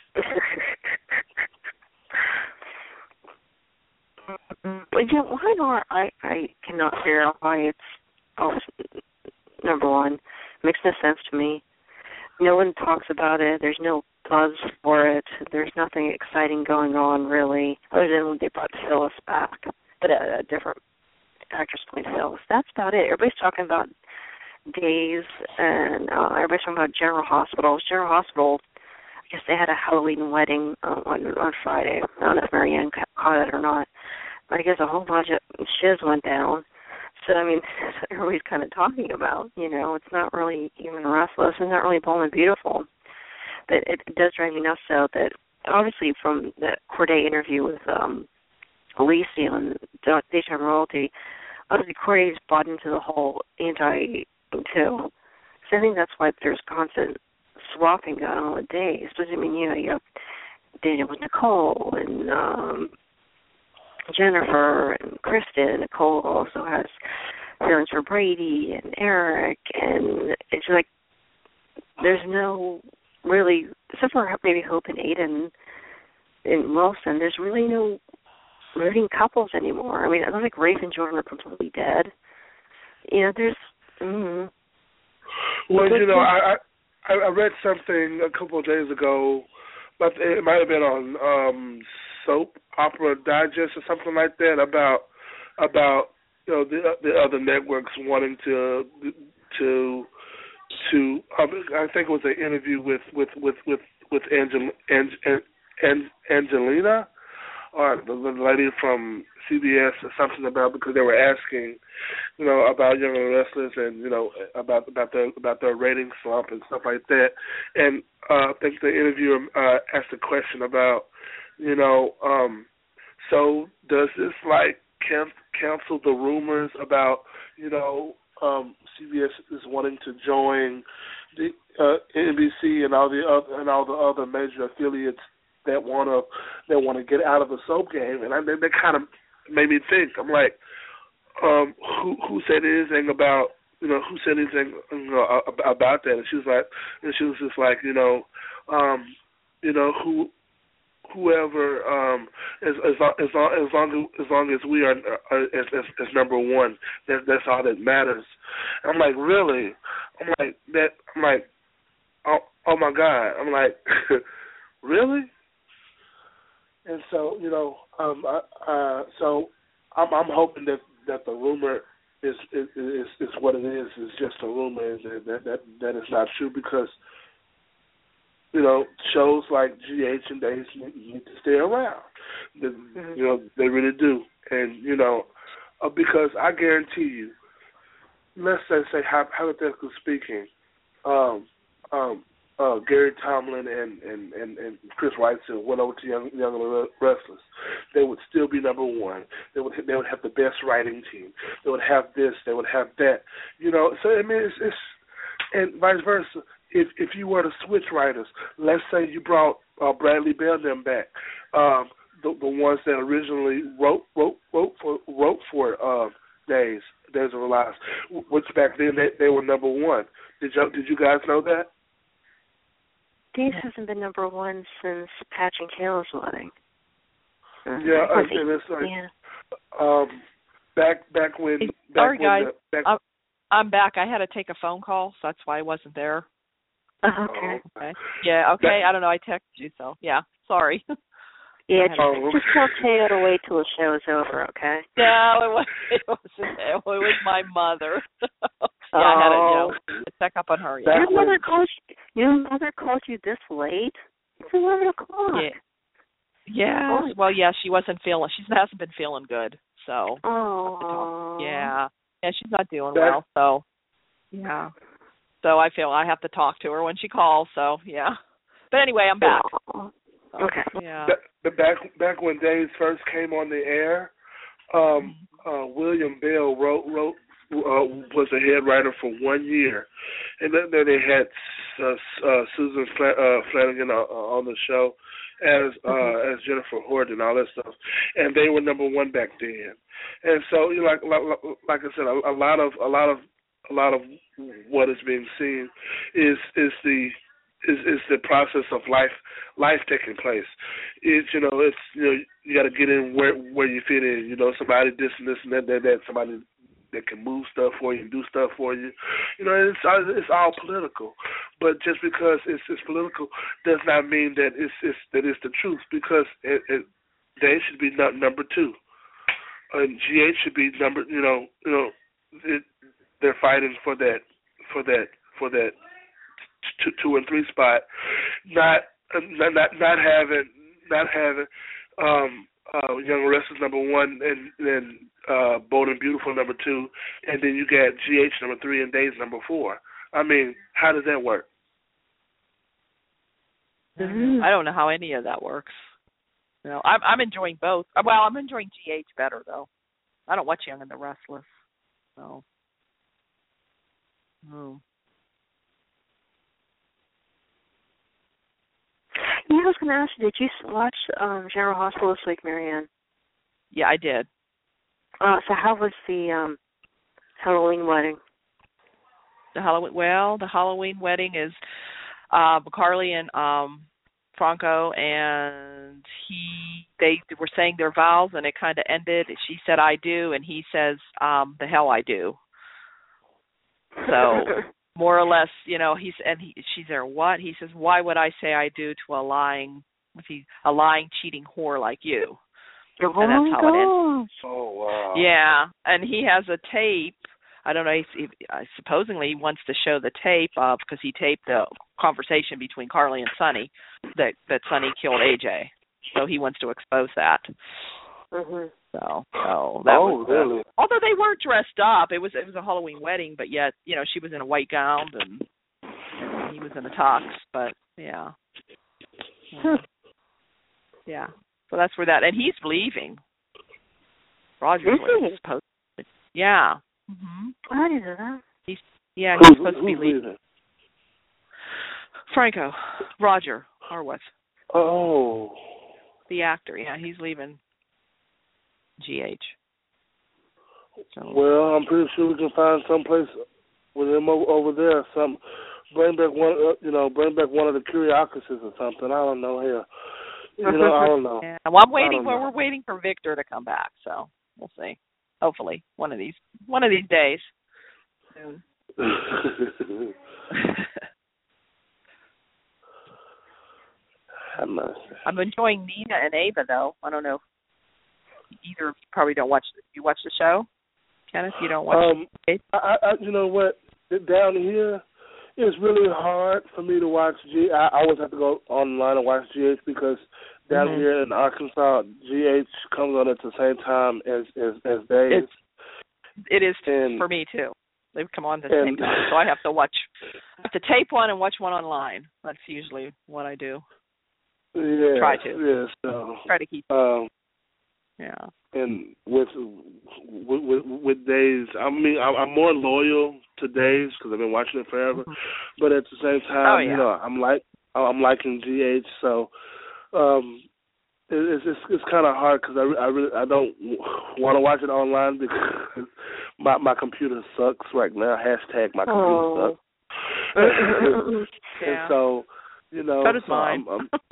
But yeah, why not? I cannot figure out why it's number one. Makes no sense to me. No one talks about it. There's no buzz for it. There's nothing exciting going on, really, other than when they brought Phyllis back. But a different actress played Phyllis. That's about it. Everybody's talking about Days, and everybody's talking about General Hospital. General Hospital, I guess they had a Halloween wedding on Friday. I don't know if Marianne caught it or not. But I guess a whole bunch of shiz went down. So, I mean, that's what everybody's kind of talking about. You know, it's not really even Restless. It's not really Bold and Beautiful. But it does drive me nuts, though, that obviously from the Corday interview with Lacey on Daytime Royalty, obviously Corday's bought into the whole anti-too. So I think that's why there's constant swapping going on with Days. But, I mean, you have Daniel with Nicole and Jennifer and Kristen. Nicole also has feelings for Brady and Eric, and it's like there's no really, except for maybe Hope and Aiden and Wilson, there's really no rooting couples anymore. I mean, I don't think Rafe and Jordan are completely dead. You know, there's... Well, you know, I read something a couple of days ago, but it might have been on Soap Opera Digest or something like that, about you know the other networks wanting to I think it was an interview with Angelina or the lady from CBS or something about, because they were asking, about Young and Restless and about their ratings slump and stuff like that. And I think the interviewer asked a question about, so does this cancel the rumors about CBS is wanting to join the NBC and all the other major affiliates that want to get out of the soap game? And that kind of made me think. I'm like, who said anything about who said anything about that? And she was just like, whoever as long as we are as number one, that's all that matters. I'm like, really? I'm like that. I'm like, oh my God. I'm like, really? And so so I'm hoping that the rumor is what it is. It's just a rumor, and that is not true, because shows like GH and Days need to stay around. They really do. And because I guarantee you, let's say hypothetically speaking, Gary Tomlin and Chris Whitesell went over to Young and Restless, they would still be number one. They would have the best writing team. They would have this. They would have that. So I mean, it's and vice versa. If you were to switch writers, let's say you brought Bradley Bell them back, the ones that originally wrote for Days of Our Lives, which back then they were number one. Did you guys know that? Days hasn't been number one since Patch and Kayla's wedding. Yeah, and it's like back when. Sorry, guys. I'm back. I had to take a phone call, so that's why I wasn't there. Okay. Yeah. Okay. I don't know. I texted you, so yeah. Sorry. Yeah. Just tell Taylor to wait till the show is over. Okay. No, it wasn't. It was my mother. I had to check up on her. Yeah. Your mother called you this late? It's 11 o'clock. Yeah. Oh. Well, yeah. She hasn't been feeling good. So. Oh. Yeah. Yeah. She's not doing well. So. Yeah. So I feel I have to talk to her when she calls. So yeah. But anyway, I'm back. Okay. Yeah. Back when Days first came on the air, William Bell was a head writer for 1 year, and then they had Susan Flanagan on the show as Jennifer Hort and all that stuff, and they were number one back then. And so, like I said, a lot of what is being seen is the process of life taking place. You got to get in where you fit in. Somebody this and this and that, somebody that can move stuff for you and do stuff for you. It's all political. But just because it's political does not mean that it's the truth, because they should be number two, and GH should be number. They're fighting for that 2 and 3 spot, not having Young and Restless number one, and then Bold and Beautiful number 2, and then you got GH number 3 and Days number 4. I mean, how does that work? I don't know how any of that works. I'm enjoying both. Well, I'm enjoying GH better though. I don't watch Young and the Restless. So. Oh. Yeah, I was going to ask you, did you watch General Hospital this week, Marianne? Yeah, I did. So how was the Halloween wedding? The Halloween wedding is Carly and Franco, and they were saying their vows, and it kind of ended. She said, "I do," and he says, "The hell I do." So more or less, she's there. What? He says, "Why would I say I do to a lying, cheating whore like you?" And that's how it ends. Oh wow. Yeah, and he has a tape. I don't know. Supposedly he wants to show the tape because he taped the conversation between Carly and Sonny that Sonny killed AJ. so he wants to expose that. Mhm. So that was really? Although they were dressed up, it was a Halloween wedding, but yet she was in a white gown and he was in a tux. But yeah. Yeah. So that's where that, and he's leaving. Roger's supposed to. Yeah. Mhm. I didn't know that. He's supposed to be leaving. Franco, Roger Harworth. Oh. The actor, yeah, he's leaving GH. So. Well, I'm pretty sure we can find someplace with him over there. Bring back one of the Curiosities or something. I don't know here. I don't know. Yeah. Well, we're waiting for Victor to come back, so we'll see. Hopefully, one of these days. Soon. I'm enjoying Nina and Ava, though. I don't know. Either of you probably don't watch. You watch the show, Kenneth? You don't watch. I you know what? Down here, it's really hard for me to watch I always have to go online and watch GH because down here in Arkansas, GH comes on at the same time as days. It is for me too. They come on at the same time, so I have to tape one and watch one online. That's usually what I do. Yeah, try to. Yeah, so try to keep. Yeah. And with Days, I mean, I'm more loyal to Days because I've been watching it forever. But at the same time, I'm liking GH. So it's kind of hard because I don't want to watch it online because my computer sucks right now. # my computer sucks. And so so does mine.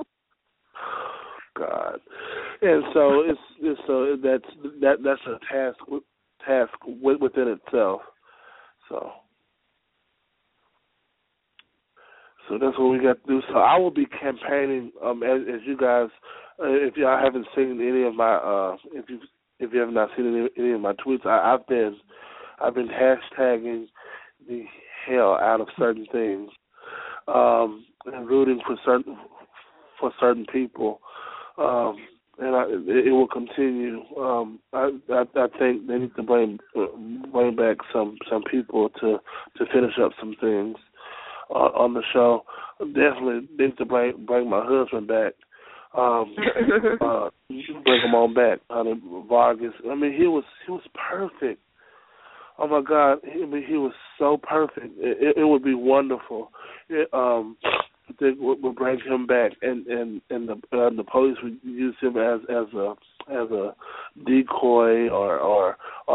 God, and so that's a task within itself. So that's what we got to do. So I will be campaigning as you guys. If y'all haven't seen any of my if you have not seen any of my tweets, I've been hashtagging the hell out of certain things and rooting for certain people. And it will continue. I think they need to bring back some people to finish up some things on the show. Definitely need to bring my husband back. Bring him on back. Vargas. I mean, he was perfect. Oh my God, he was so perfect. It would be wonderful. They would bring him back, and the police would use him as a decoy or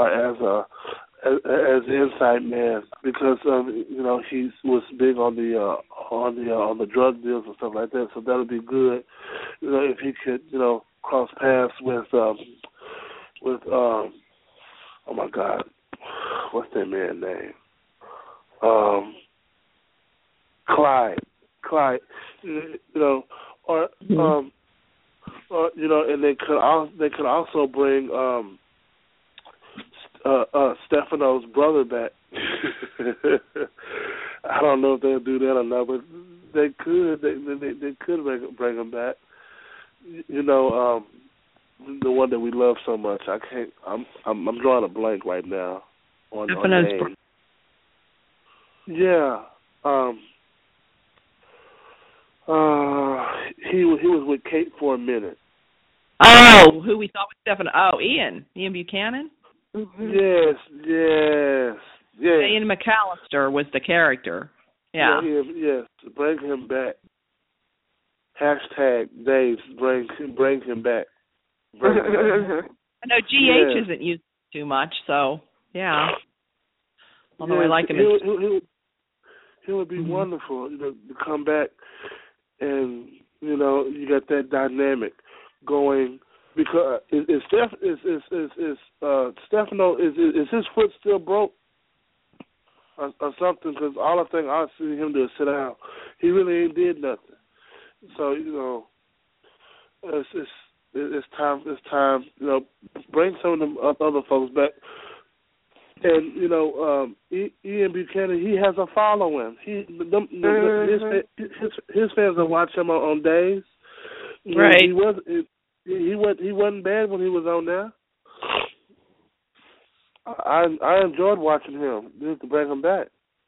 as an inside man because he was big on the drug deals and stuff like that. So that would be good. If he could cross paths with oh my God, what's that man's name? Clyde, and they could also bring Stefano's brother back. I don't know if they'll do that or not, but they could. They could bring him back. The one that we love so much. I can't. I'm drawing a blank right now on name. Yeah. He was with Kate for a minute. Oh, who we thought was Stefano? Oh, Ian Buchanan. Mm-hmm. Yes. Ian McAllister was the character. Yeah. Yes. Bring him back. #Daves. Bring him back. I know GH isn't used too much, so yeah. Although I like him. It would be wonderful, to come back, and you got that dynamic going. Because is Stefano is his foot still broke or something? Because all I think I see him do is sit down. He really ain't did nothing. So it's time. Bring some of them other folks back. And Ian Buchanan, he has a following. His fans will watch him on Days. Right. He wasn't bad when he was on there. I enjoyed watching him. Just to bring him back.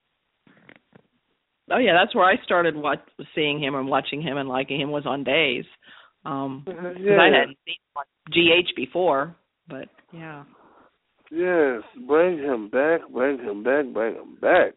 Oh yeah, that's where I started seeing him and watching him and liking him was on Days. Because I hadn't seen him on GH before, but yeah. Yes, bring him back, bring him back, bring him back.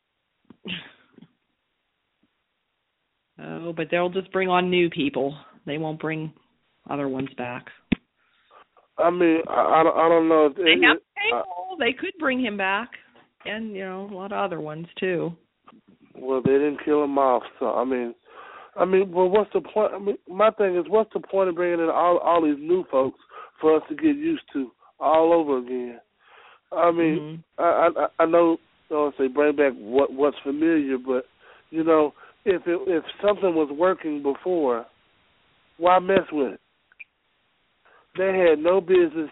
Oh, but they'll just bring on new people. They won't bring other ones back. I mean, I don't know. They have people. They could bring him back, and a lot of other ones too. Well, they didn't kill him off, so I mean, well, what's the point? I mean, my thing is, what's the point of bringing in all these new folks for us to get used to all over again? I mean, I know, say bring back what's familiar, but if something was working before, why mess with it? They had no business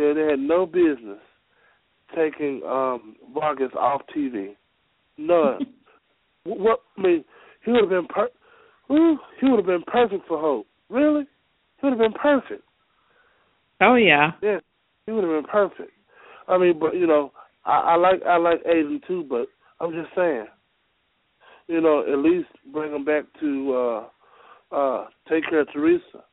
taking Vargas off TV. None. What I mean, he would have been perfect for Hope. Really, he would have been perfect. Oh yeah. Yeah, he would have been perfect. I mean, but I like Aiden too, but I'm just saying, at least bring him back to take care of Teresa,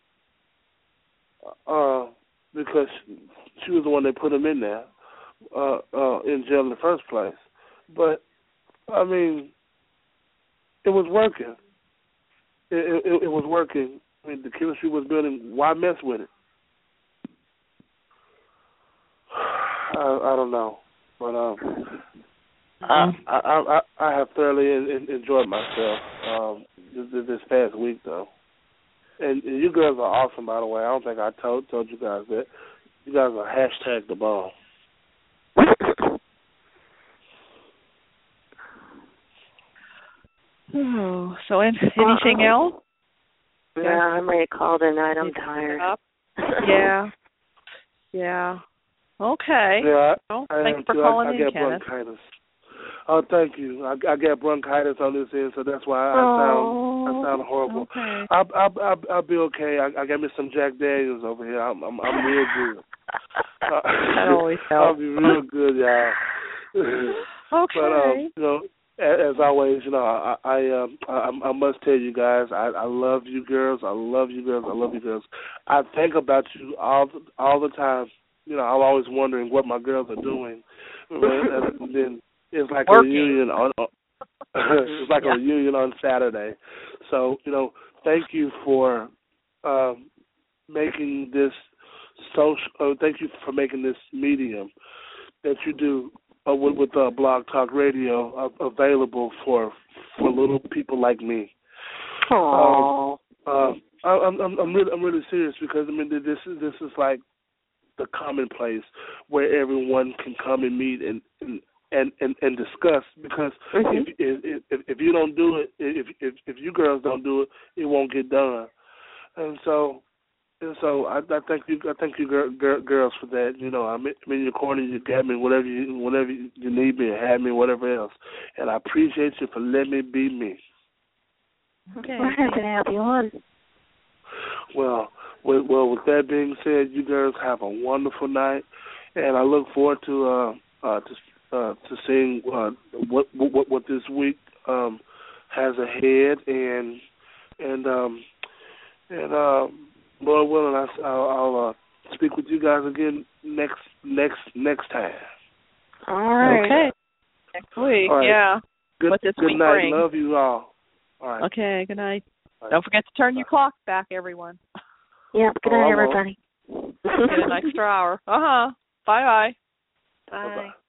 because she was the one that put him in there, in jail in the first place. But I mean, it was working. It was working. I mean, the chemistry was building. Why mess with it? I don't know, but I have thoroughly enjoyed myself this past week, though. And you girls are awesome, by the way. I don't think I told you guys that. You guys are hashtag the bomb. Oh, so anything else? Yeah, I'm ready to call tonight. I'm tired. Yeah. Okay. Yeah, thank you for calling in, got Kenneth. Bronchitis. Oh, thank you. I got bronchitis on this end, so that's why I sound horrible. Okay. I'll be okay. I got me some Jack Daniels over here. I'm real good. That always helps. I'll be real good, y'all. Okay. But as always, I must tell you guys, I love you girls. I love you girls. I think about you all the time. I'm always wondering what my girls are doing. And then it's like a reunion on. It's like a reunion on Saturday. So thank you for making this social. Thank you for making this medium that you do with Blog Talk Radio available for little people like me. Aww. I'm really serious, because I mean this is like the commonplace where everyone can come and meet and discuss, because if you don't do it, if you girls don't do it, it won't get done. And so I thank you girls for that. I'm in your corner. You got me whenever you need me, and have me, whatever else. And I appreciate you for letting me be me. Okay. We're happy to have you on. Well, with that being said, you girls have a wonderful night, and I look forward to seeing what this week has ahead, and Lord willing, I'll speak with you guys again next time. All right. Okay. Next week, right. yeah. Good night. Brings. Love you all. All right. Okay, good night. Right. Don't forget to turn your clocks back, everyone. Yep, good night, everybody. Get an extra hour. Bye-bye. Bye. Bye-bye.